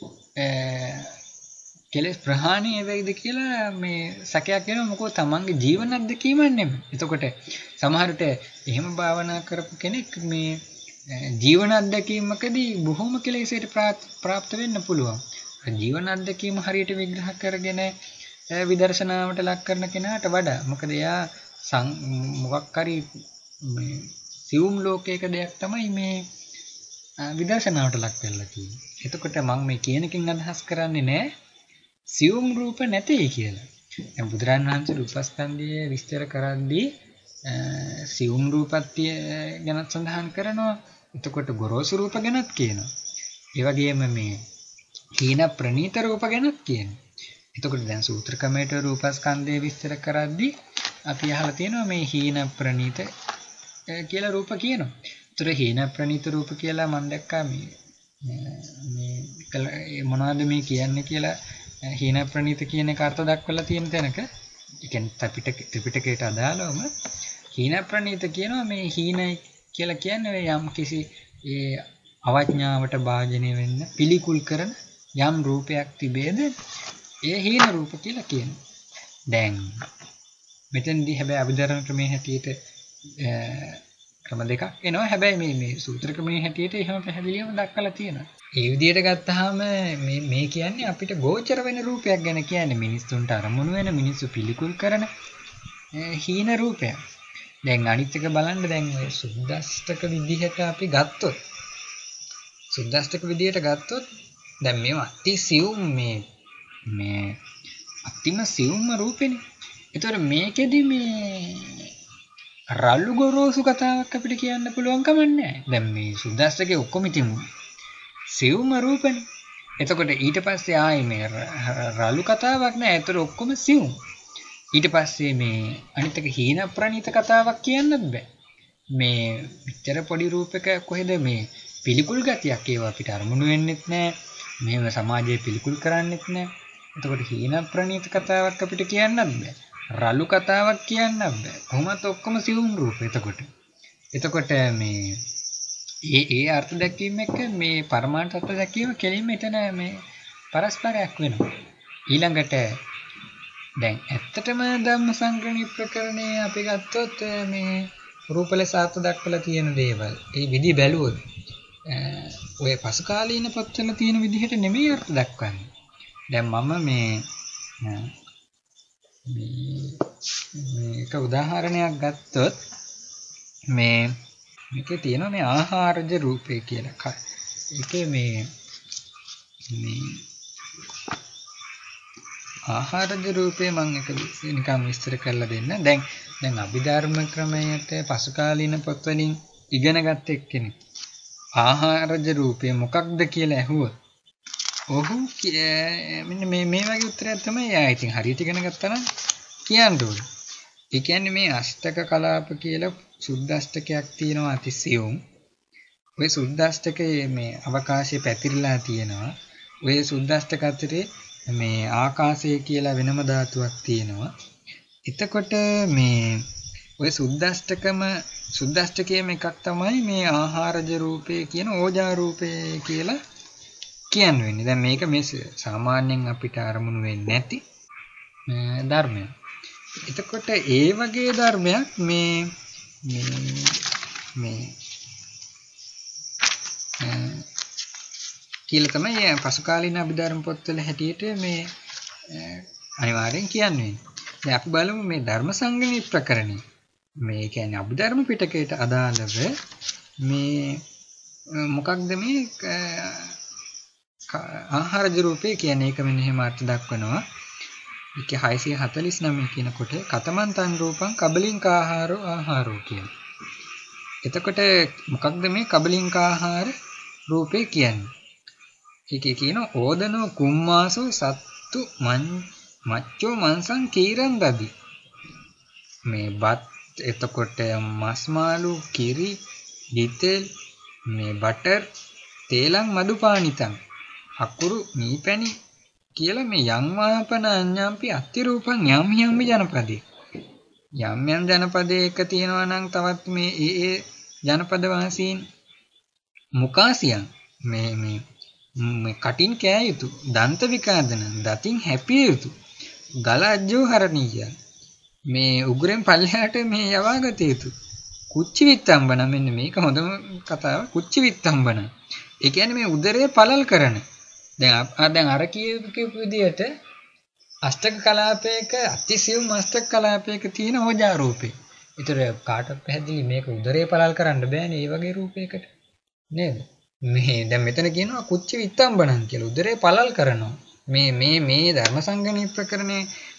කෙලෙස් ප්‍රහාණය වෙයිද කියලා මේ සැකයක් එනවා. මොකද Tamanගේ ජීවන අත්දැකීමක් නෙමෙයි. එතකොට සමහරට එහෙම භාවනා කරපු කෙනෙක් මේ ජීවන අත්දැකීමකදී බොහොම කෙලෙසට ප්‍රාප්ත වෙන්න පුළුවන්. ජීවන අත්දැකීම හරියට විග්‍රහ කරගෙන විදර්ශනාවට ලක් කරන කෙනාට වඩා. මොකද එයා මොකක් හරි මේ සියුම් ලෝකයක දෙයක් තමයි මේ විදර්ශනාවට ලක් කරලා තියෙන්නේ. එතකොට මම මේ කියන එකෙන් අදහස් කරන්නේ නෑ සියුම් රූප නැtei කියලා. දැන් බුදුරන් වහන්සේ රූපස්කන්ධය විස්තර කරද්දී සියුම් රූපත්‍ය ගැන සඳහන් කරනවා. එතකොට ගොරෝසු රූප ගැනත් කියනවා. ඒ වගේම මේ හීන ප්‍රනීත රූප ගැනත් කියනවා. එතකොට දැන් සූත්‍ර ක්‍රමයට රූපස්කන්ධය විස්තර කරද්දී අපි අහලා තියෙනවා මේ හීන ප්‍රනීත කියලා රූප කියනවා. ඒතර හීන ප්‍රනීත රූප කියලා මම දැක්කා මේ මොනවද මේ කියන්නේ කියලා හීන ප්‍රනීත කියන එක අර්ථ දක්වලා තියෙන තැනක ඒ කියන්නේ ත්‍රිපිටකයට අදාළවම හීන ප්‍රනීත කියනවා මේ හීන කියලා කියන්නේ යම් කිසි අවඥාවට භාජනය වෙන්න පිළිකුල් කරන යම් රූපයක් තිබේද ඒ හීන රූප කියලා කියනවා. දැන් මෙතෙන්දී හැබැයි අභිධර්ම ක්‍රමයේ හැටියට ක්‍රම දෙකක් එනවා. හැබැයි මේ සූත්‍ර ක්‍රමයේ හැටියට එහෙම පැහැදිලිවම දක්වලා තියෙනවා. ඒ විදිහට ගත්තාම මේ කියන්නේ අපිට ගෝචර වෙන රූපයක් ගැන කියන්නේ මිනිස්සුන්ට අරමුණු වෙන මිනිස්සු පිළිකුල් කරන හීන රූපයක්. දැන් අනිත් එක බලන්න දැන් ඔය සුද්දාෂ්ටක විදිහට අපි ගත්තොත් දැන් මේවා අති සියුම් මේ අතිම සියුම්ම රූපෙනේ. ඒතර මේකෙදි මේ රළු ගොරෝසු කතාවක් අපිට කියන්න පුළුවන් කමක් නැහැ. දැන් මේ සුද්දාෂ්ටකේ ඔක්කොම තියමු සියුම්ම රූපනේ. එතකොට ඊට පස්සේ ආයේ මේ රළු කතාවක් නැහැ. ඒතර ඔක්කොම සියුම්. ඊට පස්සේ මේ අනිත් එක හීන ප්‍රණීත කතාවක් කියන්නත් බෑ. මේ විතර පොඩි රූපයක කොහෙද මේ පිළිකුල් ගතියක් ඒවා අපිට අරමුණු වෙන්නෙත් නෑ. මේව සමාජයේ පිළිකුල් කරන්නෙත් නෑ. එතකොට හීන ප්‍රණීත කතාවක් අපිට කියන්නත් බෑ. රළු කතාවක් කියන්නත් බෑ. කොහොමත් ඔක්කොම සිවුම් රූප. එතකොට මේ ඒ අර්ථ දැක්වීම එක්ක මේ පරමාර්ථ අර්ථ දැක්වීම කෙලින්ම එතන මේ පරස්පරයක් වෙනවා. ඊළඟට දැන් ඇත්තටම ධම්මසංග්‍රහණී ප්‍රකරණේ අපි ගත්තොත් මේ රූප ලෙස අර්ථ දක්වලා තියෙන දේවල් ඒ විදි බැලුවොත් ඔය පසු කාලීන පොත්වල තියෙන විදිහට නෙමෙයි අර්ථ දක්වන්නේ. දැන් මම මේක උදාහරණයක් ගත්තොත් මේකේ තියෙනවා මේ ආහාරජ රූපේ කියලා. ඒකේ මේ ආහාරජ රූපේ මම එක නිකන් විස්තර කරලා දෙන්න. දැන් අභිධර්ම ක්‍රමයට පසු කාලීන පොත්වලින් ඉගෙන ගත්ත එක්කෙනෙක් ආහාරජ රූපේ මොකක්ද කියලා ඇහුවොත් ඔහු මෙන්න මේ වගේ උත්තරයක් තමයි එයා ඉතින් හරියට ඉගෙන ගත්තා නම් කියන්න ඕනේ. ඒ කියන්නේ මේ අෂ්ටක කලාප කියලා සුද්දාෂ්ටකයක් තියෙනවා අතිසියුම්. ඔය සුද්දාෂ්ටකයේ මේ අවකාශය පැතිරිලා තියෙනවා. ඔය සුද්දාෂ්ටක අතරේ මේ ආකාශය කියලා වෙනම ධාතුවක් තියෙනවා. එතකොට මේ ඔය සුද්දාෂ්ටකයේම එකක් තමයි මේ ආහාරජ රූපේ කියන ඕජා රූපේ කියලා කියන්නේ. දැන් මේක මේ සාමාන්‍යයෙන් අපිට අරමුණු වෙන්නේ නැති ධර්මයක්. එතකොට ඒ වගේ ධර්මයක් මේ කියලා තමයි පසු කාලීන අභිධර්ම පොත්වල හැටියට මේ අනිවාර්යෙන් කියන්නේ. දැන් අපි බලමු මේ ධර්ම සංගණී ප්‍රකරණය. මේ කියන්නේ අභිධර්ම පිටකයට අදාළව මේ මොකක්ද මේ ආහාරජ රූපේ කියන්නේ ඒක මෙන්න එහෙම අර්ථ දක්වනවා. ඒක 649 කියනකොට කතමන්තං රූපං කබලින්කාහාරෝ ආහාරෝ කියන. එතකොට මොකක්ද මේ කබලින්කාහාර රූපේ කියන්නේ? ඒකේ කියන ඕදනෝ කුම්මාසෝ සත්තු මච්චෝ මංසං කීරන් දදි. මේ බත් එතකොට මස් මාළු කිරි ගිතෙල් මේ බටර් තේලං මදුපානිතං අකුරු මීපැණි කියලා මේ යම් වාපන අඤ්ඤම්පි අතිරූපං යම් යම් ජනපදේ යම් යම් ජනපදයක තියෙනවා නම් තවත් මේ ඒ ජනපද වාසීන් මුකාසියන් මේ කටින් කෑ යුතු දන්ත විකාදන දතින් හැපිය යුතු ගලජ්ජෝ හරණීය මේ උගුරෙන් පල්ලෙහාට මේ යවාගත යුතු කුච්චි විත්තම්බන මෙන්න මේක හොඳම කතාව කුච්චි විත්තම්බන. ඒ කියන්නේ මේ උදරය පළල් කරන. දැන් අර කියපු විදිහට අෂ්ටක කලාපයක අතිසියුම් අෂ්ටක කලාපයක තියෙන ඕජා රූපේ. ඒතර කාටවත් පැහැදිලි මේක උදරය පළල් කරන්න බෑනේ මේ වගේ රූපයකට. නේද? මේ දැන් මෙතන කියනවා කුච්චි විත්තම්බනන් කියලා උදරය පළල් කරනවා. මේ ධර්ම සංගණී ප්‍රකරණේ